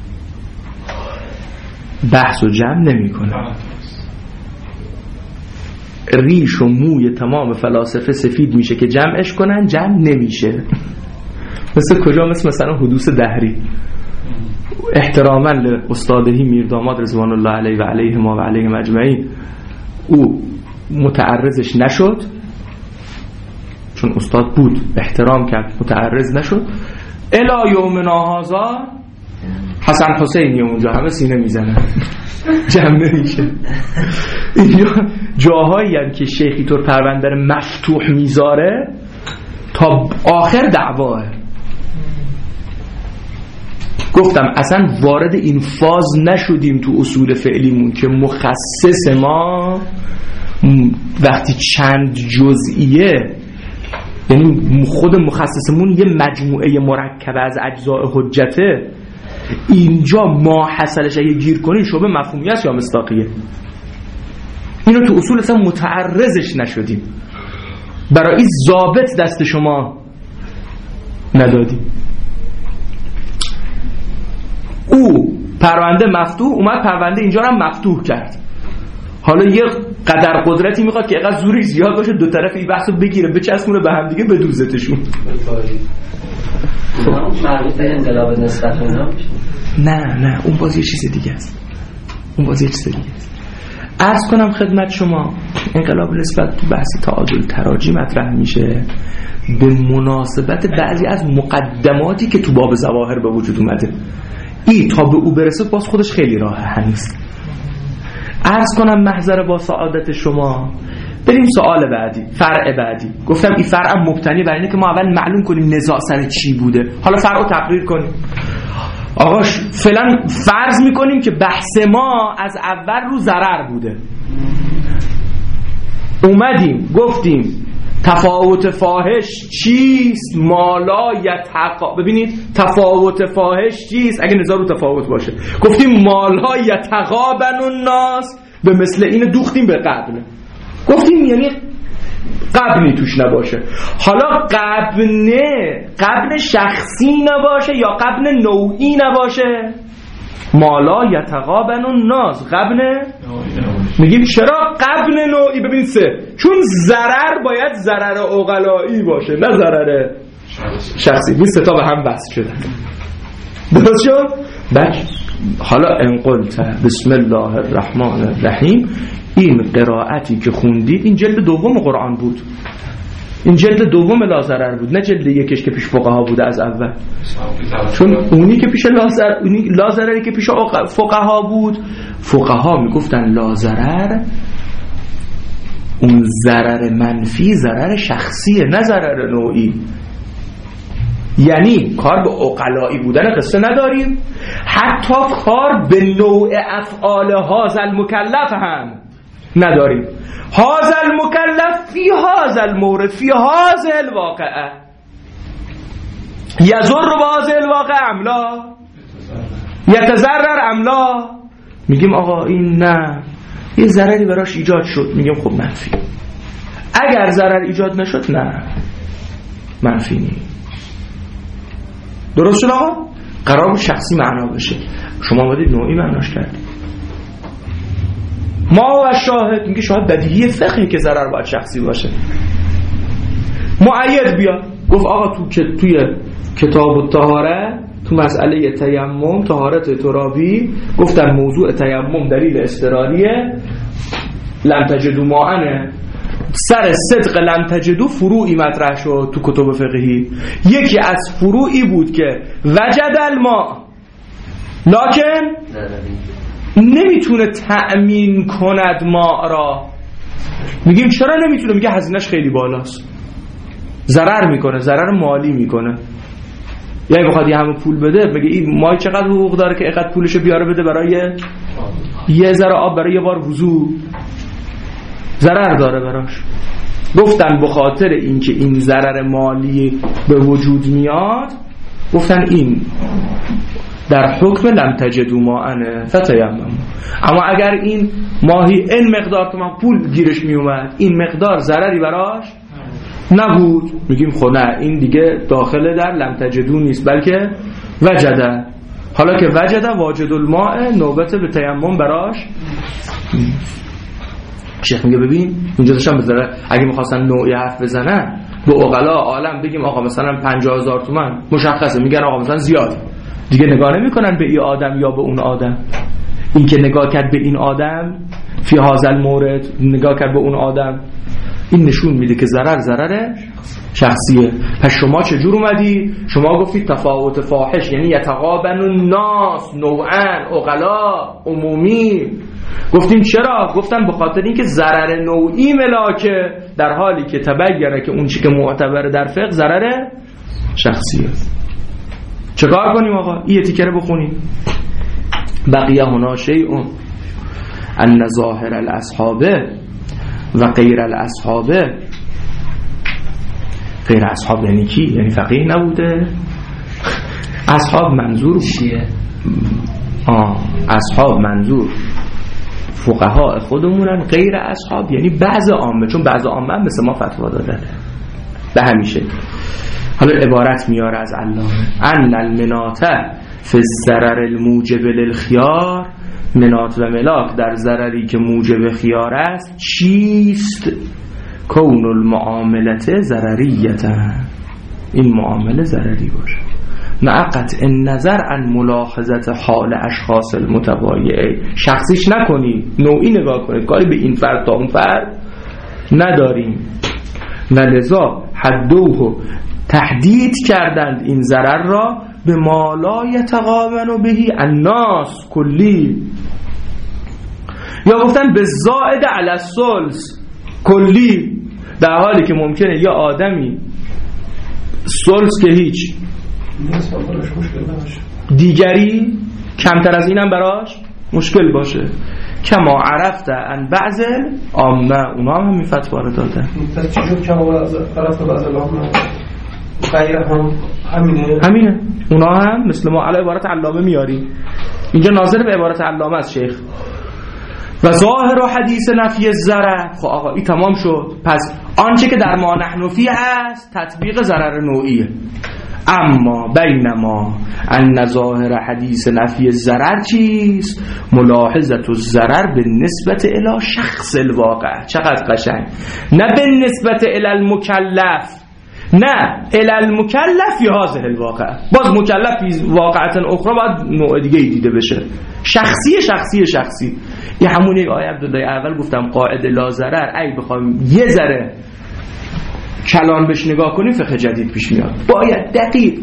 B: بحثو جمع نمیکنه. ریش و موی تمام فلاسفه سفید میشه که جمعش کنن، جمع نمیشه. مثل کجا؟ مثل مثلا حدوث دهری. احتراما لاستادهی میرداماد رضوان الله علیه و علیه ما و علیه مجمعین، او متعرضش نشد چون استاد بود، احترام کرد، متعرض نشد. الی یومنا هذا حسن حسینی اونجا همه سینه میزنن، جمع نمیشه. اینجا جاهایی هم که شیخی طور پرونده رو مفتوح میذاره تا آخر دعواه. گفتم اصلا وارد این فاز نشدیم تو اصول فعلیمون که مخصص ما وقتی چند جزئیه، یعنی خود مخصصمون یه مجموعه مرکب از اجزاء حجته، اینجا ما حاصلش اگه گیر کنیم شبه مفهومی است یا مصداقیه. اینو تو اصول اصلا متعرضش نشدیم، برای این ضابط دست شما ندادیم. او پرونده مفتوح اومد، پرونده اینجا هم مفتوح کرد. حالا یه قدر قدرتی میخواد که اینقدر زوری زیاد باشه دو طرف این بحثو بگیره بچسبونه به هم دیگه بدوزتشون.
E: مربوط به انقلاب نسبت اونا میشه؟
B: نه نه اون باز یه چیز دیگه است. اون باز یه چیز دیگه است. عرض کنم خدمت شما انقلاب نسبت تو بحث تعادل تراجی مطرح میشه به مناسبت بعضی از مقدماتی که تو باب ظواهر به وجود اومده. ای تا به او برسه باز خودش خیلی راهه هنوز. عرض کنم محضر با سعادت شما بریم سوال بعدی، فرع بعدی. گفتم این فرع مبتنی بر اینه که ما اول معلوم کنیم نزاع سر چی بوده، حالا فرع رو تقریر کنیم. آقا فعلا فرض میکنیم که بحث ما از اول رو ضرر بوده. اومدیم گفتیم تفاوت فاحش چیست؟ مالا یتقا. ببینید تفاوت فاحش چیست؟ اگه نزاع رو تفاوت باشه گفتیم مالا یتقابن الناس، به مثل این دوختیم به قبل. گفتیم یعنی قبنی توش نباشه. حالا قبنه قبن شخصی نباشه یا قبن نوعی نباشه؟ مالا یتقابن الناس غبن. میگیم چرا غبن نوعی؟ ببین سه، چون ضرر باید ضرر عقلایی باشه نه ضرر شخصی. این سه تا به هم بس شدن. درست شد؟ بله. حالا ان قلت بسم الله الرحمن الرحیم، این قرائتی که خوندید این جلد دوم قرآن بود، این جلد دوم لازرر بود، نه جلد یکش که پیش فقها بوده از اول. چون اونی که پیش لازر اونی لازرری که پیش فقها بود، فقها میگفتن لازرر اون ضرر منفی ضرر شخصیه نه ضرر نوعی. یعنی کار به عقلایی بودن قصه نداریم، حتی کار به نوع افعال هذا المکلف هم نداریم. هذا المکلف فی هذا المورد فی هذا الواقعه یضر بهذا الواقع ام لا یتضرر ام لا. میگیم آقا این نه، یه ضرری براش ایجاد شد، میگیم خب منفی. اگر ضرر ایجاد نشد نه منفی نیست. درست شد آقا؟ قرار بود شخصی معنا بشه، شما باید نوعی معناش کردید. ما و شاهد میگه شاهد بدیهی فقهی که ضرر باید شخصی باشه. مؤید بیا گفت آقا تو که توی کتاب الطهاره تو مسئله تیمم طهارت ترابی گفتن موضوع تیمم دلیل اضطراریه، لم تجدوا ماء، سر صدق لم تجدوا فروعی مطرح شد تو کتب فقهی. یکی از فروعی بود که وجد الماء لکن نمیتونه تأمین کند ماء را. میگیم چرا نمیتونه؟ میگه هزینه‌اش خیلی بالاست، ضرر میکنه، ضرر مالی میکنه. یعنی بخواد یه همه پول بده، بگه این ماهی چقدر حقوق داره که اینقدر پولشو بیاره بده برای یه ذره آب برای یه بار وضو، ضرر داره براش. گفتن به خاطر اینکه این ضرر مالی به وجود میاد، گفتن این در حکم لم تجدوا ماء فتیمموا. اما اگر این ماهی این مقدار تومن پول گیرش میومد، این مقدار ضرری براش نبود، میگیم خب نه این دیگه داخل در لم تجدوا نیست بلکه وجده. حالا که وجده واجد الماء نوبت به تیمم براش. شیخ میگه ببین اینجا داشتم بذاره اگه میخواستن نوعی حرف بزنن به عقلا عالم بگیم آقا مثلا پنجاه هزار تومان مشخصه، میگن آقا مثلا زیاد، دیگه نگاه نمیکنن به این آدم یا به اون آدم. این که نگاه کرد به این آدم فی هذا المورد، نگاه کرد به اون آدم، این نشون میده که ضرر ضرر شخصیه. پس شما چجور اومدی؟ شما گفتید تفاوت فاحش، یعنی یتقابن الناس نوعا، عقلا، عمومی. گفتیم چرا؟ گفتن به خاطر اینکه ضرر نوعی ملاکه، در حالی که تبینه که اون چی که معتبر در فقه ضرر شخصیه. چکار کنیم آقا؟ این تیکره بخونیم. بقیه هنا شیء ان ظاهر الاصحاب و غیر الاصحاب. غیر اصحاب یعنی کی؟ یعنی فقیه نبوده؟ اصحاب منظور چیه؟ آه اصحاب منظور فقها خودمونن، غیر اصحاب یعنی بعض عامه، چون بعض عامه هم مثل ما فتوا دادن به همیشه. حالا عبارت میاره از علامه ان المنات فی الضرر الموجب للخيار، منات و ملاک در ضرری که موجب خیار است چیست؟ کون المعاملت ضرریتا، این معامله ضرری باشه، مع قطع نظر عن ملاحظت حال اشخاص المتبایعه. شخصیش نکنی، نوعی نگاه کنید، کاری به این فرد تا اون فرد نداریم. و لذا حدوه تحدید کردند این ضرر را به ما لا یتقابن بهی الناس کلی، یا گفتن به زائد علی الثلث کلی، در حالی که ممکنه یا آدمی ثلث که هیچ دیگری کمتر از اینم براش مشکل باشه. کما عرفت ان بعض عامه، اونا هم همین فتوا رو دادن.
C: چجور کما عرفت بعض عامه غیر هم همینه؟
B: همینه، اونا هم مثل ما علی عبارت علامه میاریم. اینجا ناظر به عبارت علامه است شیخ. و ظاهر و حدیث نفی الضرر. خب آقا این تمام شد. پس آنچه که در ما نحن فی هست تطبیق ضرر نوعیه. اما بینما ان ظاهر حدیث نفی ضرر چیست؟ ملاحظت الضرر به نسبت الی شخص الواقع. چقدر قشنگ. نه به نسبت الی المکلف، نه الی المکلف یا هذه الواقع. باز مکلف واقعتا اخرى باید نوع دیگه دیده بشه. شخصی شخصی شخصی. یه همون یک آیه عبدالله اول گفتم قاعده لا ضرر، ای بخوایم یه ذره کلان بهش نگاه کنیم فقه جدید پیش میاد. باید دقیق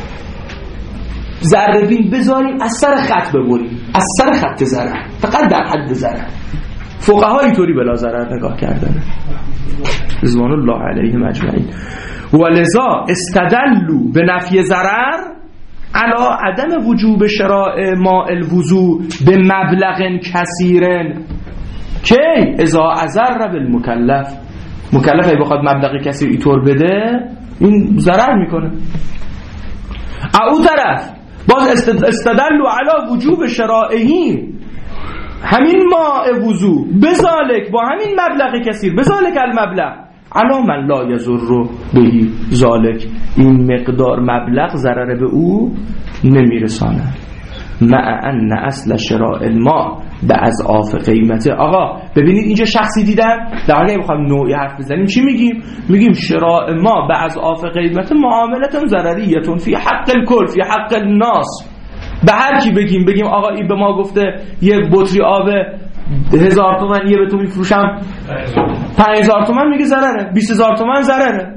B: ذره بین بذاریم، از سر خط ببریم، از سر خط ضرر، فقط در حد ضرر. فقها اینطوری بلا ضرر نگاه کردن رضوان الله علیهم اجمعین. ولذا استدلوا به نفی ضرر علی عدم وجوب شراء ماء الوضوء به مبلغ کثیر که اذا اضر بالمکلف. مکلف اگه بخواد مبلغ کثیر اینطور بده این ضرر میکنه. او طرف باز استدلوا علی وجوب شرائعی همین ماء وضوء بذالک با همین مبلغ کثیر بذالک المبلغ علا من لا یضر بهی ذالک، این مقدار مبلغ ضرر به او نمیرسانه. مع ان اصل شراء الماء به اضعاف قیمته. آقا ببینید اینجا شخصی دیدن، در حالی بخوایم نوعی حرف بزنیم چی میگیم؟ میگیم شراء ما به اضعاف قیمته معاملتون ضرریتون فی حق الکل فی حق الناس. به هر کی بگیم بگیم آقا این به ما گفته یه بطری آب هزار تومن یه به تو میفروشم پنج هزار تومن، میگه ضرره. بیست هزار تومن ضرره.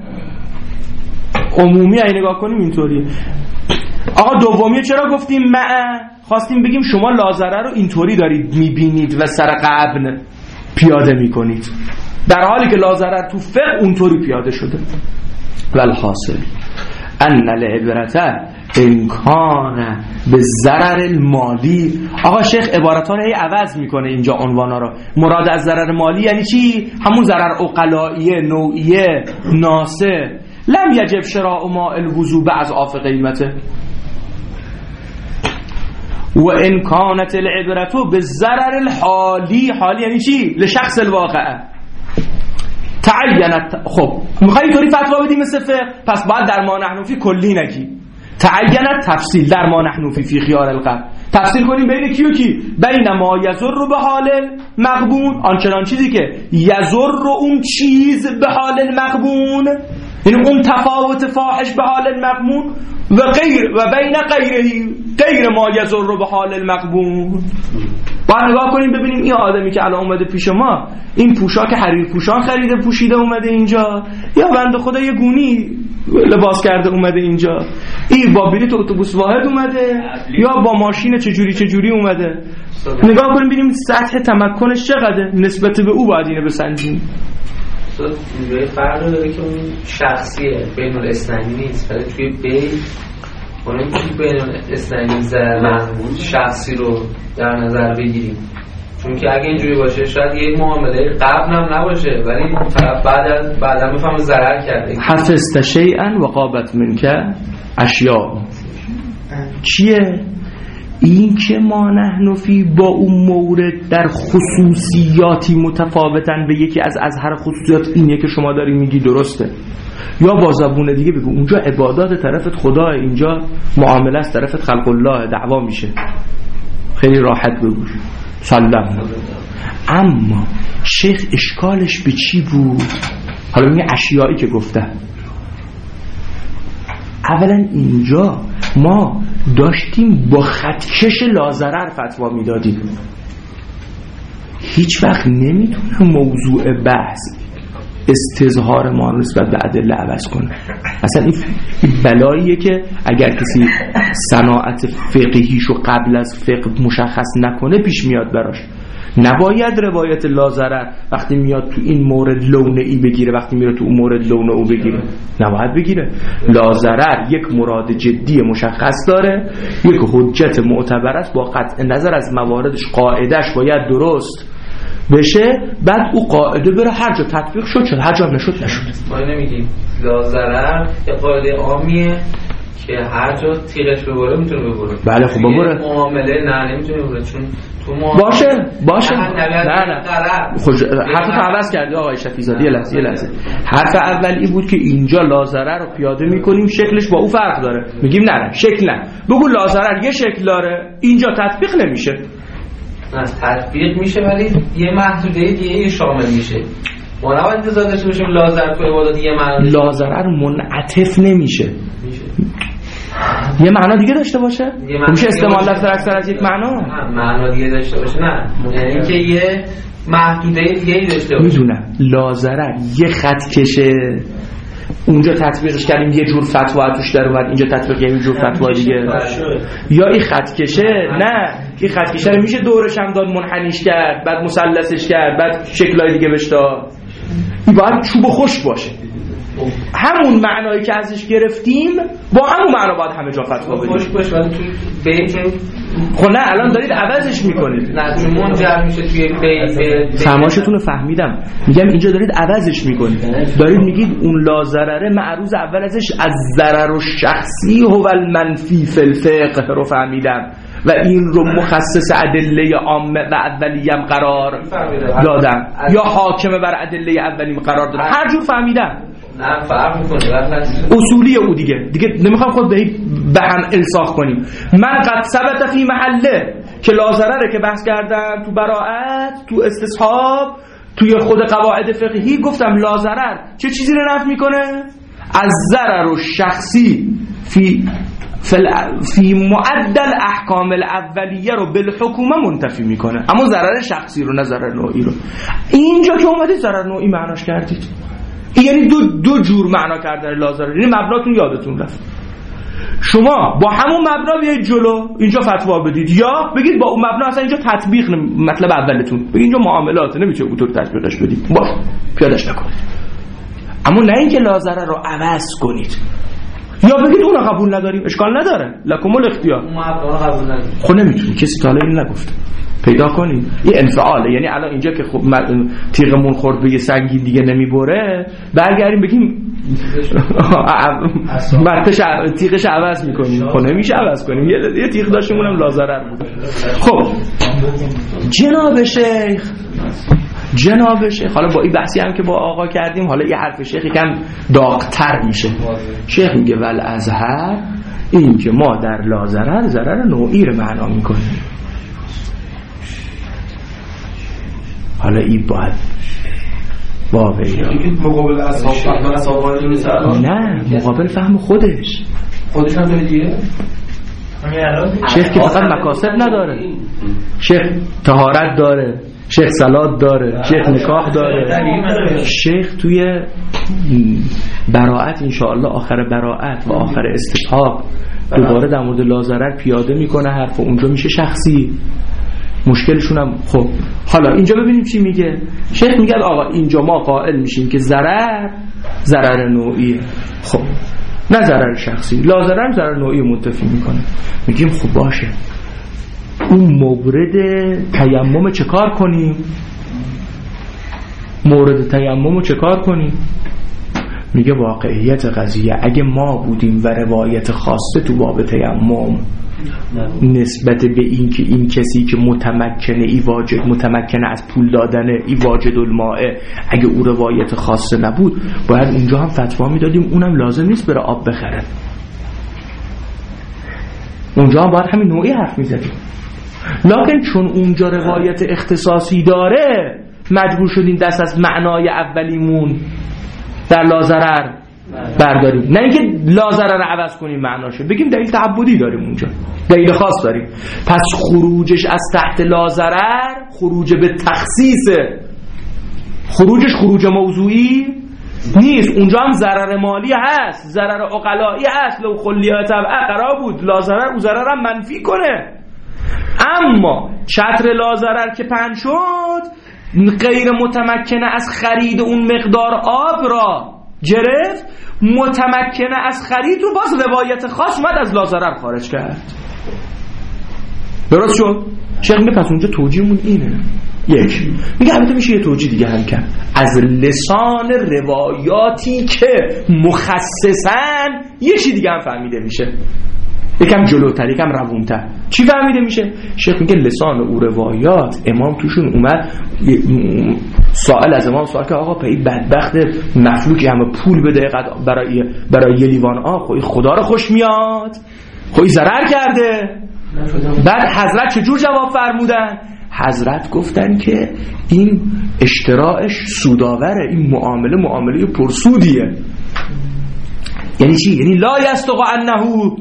B: عمومی اگه نگاه کنیم اینطوریه. آقا دومیه چرا گفتیم مع؟ خواستیم بگیم شما لازره رو اینطوری دارید میبینید و سر قبن پیاده میکنید، در حالی که لازره تو فقه اونطوری پیاده شده. والحاصل ان العبرته امکان به ضرر المالی. آقا شیخ عبارت‌ها رو هی عوض میکنه اینجا عنوانا رو. مراد از ضرر مالی یعنی چی؟ همون ضرر عقلائیه نوعیه ناسه. لم یجب شراء ماء الوضوء باضعاف قیمته و ان کانت العبرة بالضرر الحالی. حالی یعنی چی؟ لشخص الواقع تعینت. خب میخوای اینطوری فتوا بدی مثل فقه، پس باید در ما نحن فی کلی نگی. تعینت تفصیل در ما نحن فی فی خیار القبل. تفصیل کنیم بین کی و کی؟ بین ما یضر به حال مغبون، آنچنان چیزی که یضر اون چیز به حال مغبون، یعنی اون تفاوت فاحش به حال المغبون، و غیر و بین غیره غیر ما یضر به حال المغبون. باید نگاه کنیم ببینیم این آدمی که الان اومده پیش ما این پوشاک حریر پوشان خریده پوشیده اومده اینجا، یا بنده خدا یه گونی لباس کرده اومده اینجا، این با بلیط اتوبوس واحد اومده یا با ماشین چجوری چجوری اومده. نگاه کنیم ببینیم سطح تمکنش چقدره، نسبت به او باید اینو بسنجیم.
F: یه فرق داره که اون شخصیه بین الاثنین نیست، ولی توی بین اون که بین الاثنین ضرر شخصی رو در نظر بگیریم، چون که اگه اینجوری باشه شاید یه معامله قبل هم نباشه ولی طرف بعد از بعدا میفهمه ضرر کرده.
B: حفظت شیئا و غابت منک اشیاء. چیه؟ این که ما نحن فی با اون مورد در خصوصیاتی متفاوتن به یکی از اظهر خصوصیات اینیه که شما داری میگی درسته، یا با زبون دیگه بگو اونجا عبادات طرفت خدا، اینجا معامله است طرفت خلق الله، دعوا میشه. خیلی راحت بگو سلام. اما شیخ اشکالش به چی بود؟ حالا میگه اشیایی که گفته. اولا اینجا ما داشتیم با خطکش لازرر فتوا میدادیم، هیچ وقت نمیتونه موضوع بحث استظهار ما نسبت به ادله عوض کنه. اصلا این بلاییه که اگر کسی صناعت فقهیشو قبل از فقه مشخص نکنه پیش میاد براش. نباید روایت لازرر وقتی میاد تو این مورد لونه ای بگیره، وقتی میره تو اون مورد لونه او بگیره، نباید بگیره. لازرر یک مراد جدی مشخص داره، یک حجت معتبر است، با قطع نظر از مواردش قاعدش باید درست بشه، بعد او قاعده بره هر جا تطبیق شد شد، هر جا نشد نشد.
F: ما نمیگیم لازرر یه قاعده عامیه که هر جا تیغش ببره میتونه ببره.
B: بله خب ببره.
F: معامله نه نمیتونه ببره چون تو معامله
B: باشه باشه
F: نه
B: نه خوش حرف عوض کردی آقای شفیزادی. یه لحظه یه لحظه حرف اولی بود که اینجا لازره رو پیاده میکنیم شکلش با او فرق داره. میگیم نه نه شکل نه بگو لازره یه شکل داره اینجا تطبیق نمیشه.
F: از تطبیق میشه ولی یه محدوده دیگه شامل میشه. ما نباید انتظار داشته باشیم لازر تو عبادات یه معنی
B: لازره رو منعطف نمیشه میشه. یه معنا دیگه داشته باشه میشه استعمال لفظ اکثر از یک معنا
F: معنا دیگه داشته باشه نه یعنی اینکه یه محدوده دیگه داشته باشه.
B: میدونم لازره یه خط کشه اونجا تطبیقش کردیم یه جور فتوا توش در اومد اینجا تطبیق یه جور فتوا دیگه یا این خط کشه نه این خط کشه رو میشه دورش هم داد منحنیش کرد بعد مثلثش کرد بعد شکلای دیگه بهش داد. این باید چوب خوش باشه همون معنایی که ازش گرفتیم با همون معنا باید همه جا فتوا بدیم.
F: خوش باشه ولی تو بهتون
B: خب نه الان دارید عوضش میکنید
F: نه چون منجر میشه توی بیت
B: فرماشتون رو فهمیدم میگم اینجا دارید عوضش میکنید دارید میگید اون لا ضرره معروض اول ازش از ضرر و شخصی هو المنفی فی الفقه رو فهمیدم و این رو مخصص ادله عامه و اولیم قرار دادم یا حاکمه بر ادله اولیم قرار دادم هر جور فهمیدم
F: نه فرق میکنه
B: اصولی او دیگه دیگه نمیخوام خود به هم الساق کنیم. من قد ثبت فی محله که لازرره که بحث کردم تو براءت تو استصحاب توی خود قواعد فقهی گفتم لازرر چه چیزی رو نفی میکنه از ضرر و شخصی فی فی معدل احکام الاولیه رو بالحکومه منتفی میکنه اما ضرر شخصی رو نه ضرر نوعی رو. اینجا که اومدید ضرر نوعی معناش کردید یعنی دو دو جور معنا کردن لازره یعنی مبناتون یادتون رفت. شما با همون مبنا بیاید جلو اینجا فتوا بدید یا بگید با اون مبنا اصلا اینجا تطبیق مطلب اولتون بگید اینجا معاملات نمیشه اونطور تطبیقش بدید باش پیادهش نکنید اما نه اینکه لازره رو عوض کنید یا بگید اون رو قبول نداریم اشکال نداره لکم الاختیار
F: اون مبنا رو قبول نداریم
B: خب نمیتونی کسی تا حالا این نگفته پیدا کنید این انفعاله یعنی الان اینجا که خب تیغمون خورد به یه سنگین دیگه نمیبره برگردیم بگیم مرتش تیغش عوض میکنیم خب نمیشه عوض کنیم یه تیغ داشتیم اونم لازرر بود. خب جناب شیخ جناب شیخ حالا با این بحثی هم که با آقا کردیم حالا یه حرف شیخ یکم داغ‌تر میشه. شیخ میگه ول ازهر این که ما در لازرر ضرر نوعی رو معنا میکنیم. حالا این باید واقعی
C: مقابل اصحاب
B: نه مقابل فهم خودش
C: خودش هم دیگه
B: شیخ که فقط مکاسب نداره شیخ طهارت داره شیخ صلات داره شیخ نکاح داره شیخ توی براءت انشاءالله آخر براءت و آخر استصحاب دوباره در مورد لازرر پیاده میکنه حرف اونجا میشه شخصی مشکلشون هم. خب حالا اینجا ببینیم چی میگه. شیخ میگه آقا اینجا ما قائل میشیم که ضرر ضرر نوعیه خب نه ضرر شخصی لا ضرر ضرر نوعی منتفی میکنه. میگیم خب باشه اون مورد تیمم چه کار کنیم مورد تیمم چه کار کنیم میگه واقعیت قضیه اگه ما بودیم و روایت خاصه تو باب تیمم نسبت به این که این کسی که متمکنه ای واجد متمکنه از پول دادنه ای واجد الماء اگه او روایت خاصه نبود باید اونجا هم فتوا میدادیم اونم لازم نیست بره آب بخره اونجا هم باید همین نوعی حرف میزدیم لکن چون اونجا روایت اختصاصی داره مجبور شدیم دست از معنای اولیمون در لازرر برداریم نه اینکه لازرر رو عوض کنیم معناشه بگیم دلیل تعبدی داریم اونجا دلیل خاص داریم پس خروجش از تحت لازرر خروج به تخصیص خروجش خروج موضوعی نیست اونجا هم ضرر مالی هست ضرر عقلایی هست لو خلیات قرار بود لازرر او ضرر هم منفی کنه اما چتر لازرر که پنج شد غیر متمکنه از خرید اون مقدار آب را گرفت متمکنه از خرید رو باز روایت خاص اومد از لازرر خارج کرد درست شد؟ شیخ میگه پس اونجا توجیهمون اینه یک میگه البته میشه یه توجیه دیگه هم کرد از لسان روایاتی که مخصصن یه چی دیگه هم فهمیده میشه، یکم جلوتر یکم روونتر. چی فهمیده میشه؟ شیخ میگه لسان او روایات امام توشون اومد سوال از امام سوال که آقا پی بدبخت مفلوکی همه پول بده برای برای یه لیوان آب، خب خدا رو خوش میاد، خب ضرر کرده. بعد حضرت چجور جواب فرمودن؟ حضرت گفتن که این اشتراعش سوداوره، این معامله معامله پرسودیه. یعنی چی؟ یعنی لا یستقع انه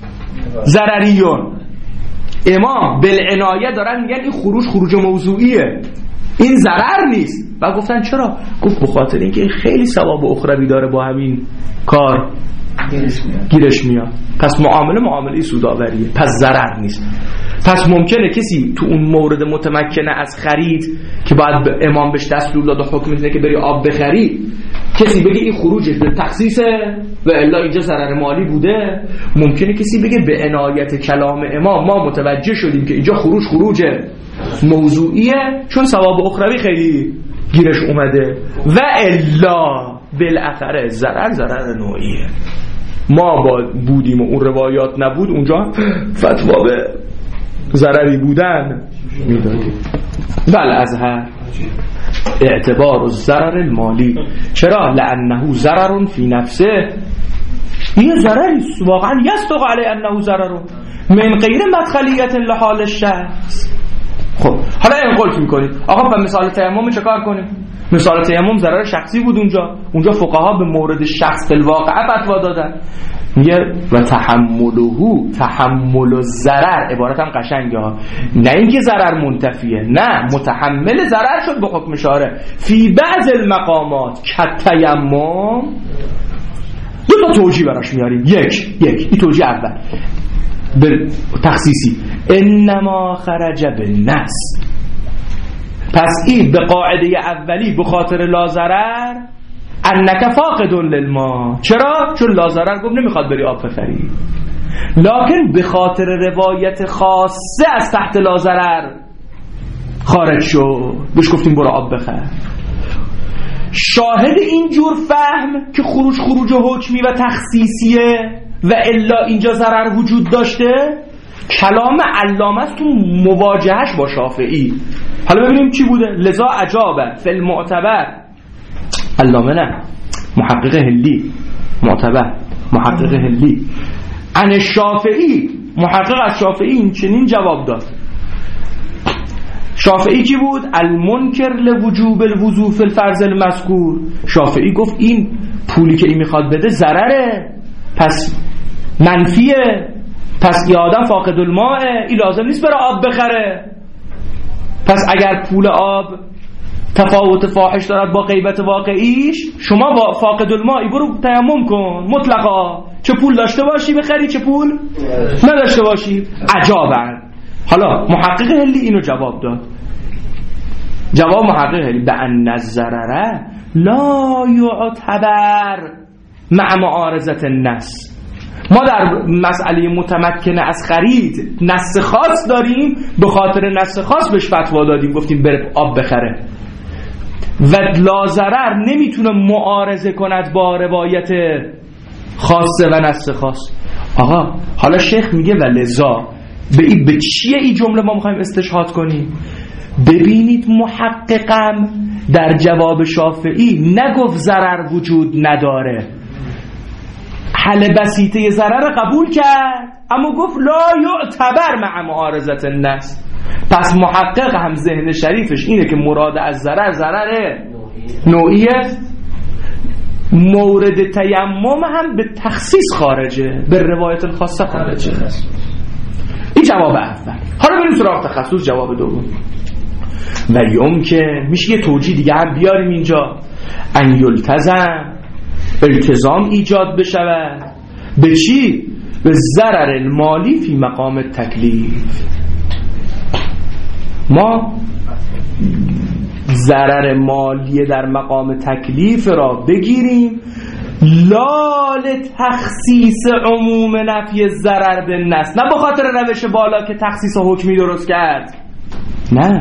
B: ضرریون. امام بالعنایه دارن میگن این خروج خروج موضوعیه، این ضرر نیست. و گفتن چرا؟ گفت بخاطر اینکه خیلی ثواب اخروی داره با همین کار گیرش میاد. گیرش میاد. پس معامله معامله سوداوریه، پس ضرر نیست. پس ممکنه کسی تو اون مورد متمکنه از خرید که باید به امام بهش دستور داد و حکم میده که بری آب بخری، کسی بگه این خروجش به تخصیصه و الا اینجا ضرر مالی بوده. ممکنه کسی بگه به عنایت کلام امام ما متوجه شدیم که اینجا خروج خروج موضوعیه چون ثواب اخروی خیلی گیرش اومده و الا بالاخره ضرر ضرر نوعیه. ما با بودیم و اون روایات نبود اونجا فتوا به ضرری بودن میدادیم. بل ازهر اعتبار الضرر المالی. چرا؟ لانه ضرر فی نفسه، این ضرری واقعا یستقع علی انه ضرر من غیر مدخلیت لحال الشخص. خب حالا این قلت میکنید آقا به مثال تیمم چه کار کنیم؟ مثال تیمم ضرر شخصی بود اونجا، اونجا فقها به مورد شخص الواقع فتوا دادن. میگه و تحمله تحمل الضرر، عبارت هم قشنگه ها، نه اینکه ضرر منتفیه، نه متحمل ضرر شد به حکم شارع فی بعض المقامات کالتیمم. دو تا توجیه براش میاریم. یک یک این توجیه اول به تخصیصی انما خرج بالنص. پس این به قاعده اولی به خاطر لا ضرر انک فاقد للما. چرا؟ چون لا ضرر گفت نمیخواد بری آب بخری، لکن به خاطر روایت خاصه از تحت لا ضرر خارج شد، بهش گفتیم برو آب بخر. شاهد این جور فهم که خروج خروج حکمی و تخصیصیه و الا اینجا ضرر وجود داشته کلام علامه است تو مواجهش با شافعی. حالا ببینیم چی بوده. لذا عجابه فی المعتبر، علامه نه محقق هلی، معتبر محقق هلی، عن شافعی محقق از شافعی این چنین جواب داد. شافعی کی بود؟ المنکر لوجوب الوضوء فی الفرض المذکور. شافعی گفت این پولی که این میخواد بده ضرره، پس منفیه، پس یه آدم فاقد الماء، این لازم نیست بره آب بخره. پس اگر پول آب تفاوت فاحش دارد با غیبت واقعیش، شما با فاقد الماء برو تیمم کن مطلقا، چه پول داشته باشی بخری چه پول نداشته باشی. عجابا. حالا محقق هلی اینو جواب داد. جواب محقق هلی به ان الضرر لا یعتبر مع معارضه النص. ما در مسئله متمکنه از خرید نص خاص داریم، به خاطر نص خاص بهش فتوا دادیم گفتیم بره آب بخره و لا ضرر نمیتونه معارضه کند با روایت خاصه و نص خاص. آقا حالا شیخ میگه و لذا به, ای به چیه این جمله ما میخوایم استشهاد کنیم؟ ببینید محققم در جواب شافعی نگفت ضرر وجود نداره، حل بسیطه ضرر قبول کرد اما گفت لا یعتبر مع معارضت النص. پس محقق هم ذهن شریفش اینه که مراد از ضرر ضرر نوعیه. مورد تیمم هم به تخصیص خارجه، به روایت الخاصه خارجه. این جواب اول. حالا بریم سراغ تخصص جواب دوم. و یوم که میشه یه توجیه دیگه هم بیاریم اینجا، ان یلتزم التزام ایجاد بشود به چی؟ به ضرر المالی فی مقام تکلیف. ما ضرر مالی در مقام تکلیف را بگیریم لال تخصیص عموم نفی ضرر به نص، نه به خاطر روش بالا که تخصیص حکمی درست کرد، نه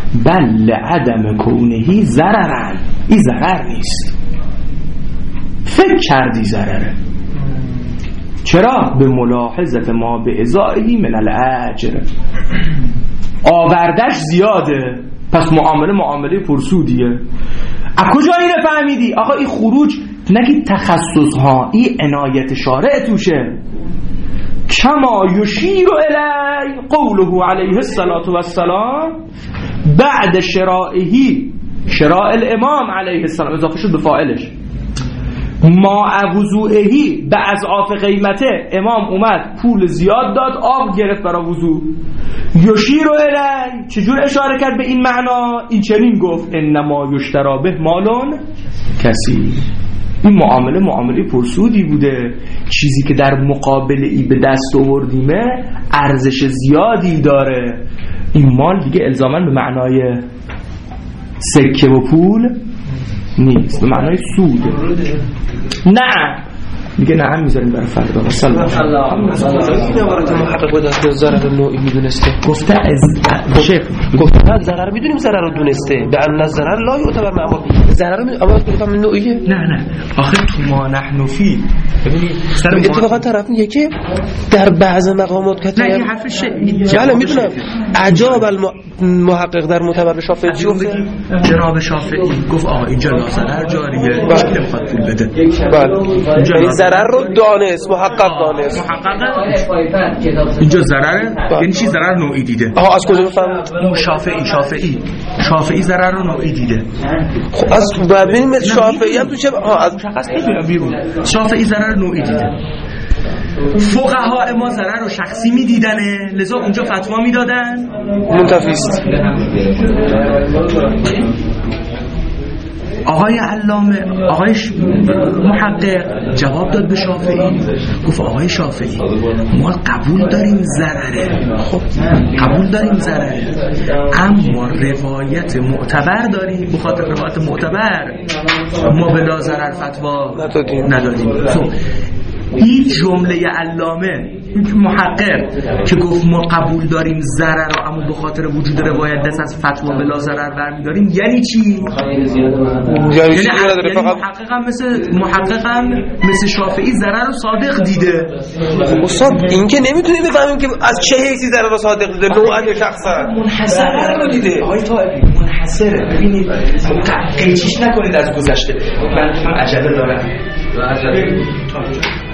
B: بل لعدم کونهی ضررن، این ضرر نیست، فکر کردی ضرره. چرا؟ به ملاحظت ما به ازائهی من الاجر، آوردش زیاده، پس معامله معامله پرسودیه. از کجا اینو فهمیدی؟ آقا این خروج نگید تخصص ها، این عنایت شارع توشه. کما یشیر الی قوله علیه الصلاة والسلام بعد شرائهی، شراء الامام علیه السلام اضافه شد به فاعلش، ما وضوئهی به اضعاف قیمته، امام اومد پول زیاد داد، آب گرفت برای وضو. یشیر الی چجور اشاره کرد به این معنا؟ این چنین گفت انما یشترا به مالون کسی، این معامله معامله پرسودی بوده، چیزی که در مقابل ای به دست آوردیمه ارزش زیادی داره. این مال دیگه الزاماً به معنای سکه و پول نیست، به معنای سود. نه میگه نه هم میذاریم برای فردا. صلی الله
G: این عبارت محقق بود از ضرر نوعی میدونسته،
B: گفته از شیخ
G: گفته ضرر میدونیم، ضرر رو دونسته، به ان ضرر لا یعتبر معمول، ضرر می اما گفتم نوعیه.
B: نه نه آخه تو ما نحن فی، ببینید سر
G: اتفاقا طرف میگه که در بعض مقامات که
B: نه این حرف شیخ
G: بله میدونم عجاب المحقق در معتبر شافعی چی گفته؟
B: جناب شافعی گفت آقا اینجا لا ضرر جاریه، چه میخواد پول بده.
G: بله این ضرر رو دانست، محقق دانست،
B: اینجا ضرره، یعنی چی ضرر نوعی دیده.
G: آها از کجا بفهمم؟
B: شافعی شافعی شافعی ضرر رو نوعی دیده.
G: خب از بعد ببینیم شافعی هم تو چه ها از
B: مشخص نمیدونم بیرون، شافعی ضرر نوعی دیده. فقها ما ضرر رو شخصی میدیدنه، لذا اونجا فتوا میدادن
G: منتفیست.
B: آقای علامه، آقای محقق جواب داد به شافعی، گفت آقای شافعی ما قبول داریم ضرره، خب قبول داریم ضرره، اما روایت معتبر داریم، بخاطر روایت معتبر ما به لا ضرر فتوا ندادیم. خب این جمله علامه محقق که گفت ما قبول داریم ضرر رو اما به خاطر وجود روایت دست از فتوا بلا ضرر برمی‌داریم، یعنی چی؟
G: یعنی چی نداره؟ فقط
B: محقق هم مثل محقق هم مثل شافعی ضرر رو صادق دیده.
G: استاد این که نمیتونیم بفهمیم که از چه حیثی ضرر رو صادق دیده، نوعا یا شخصا
B: منحصر رو دیده. آقای طالبی منحصره، ببینید قیچیش نکنید از گذشته. من عجله دارم.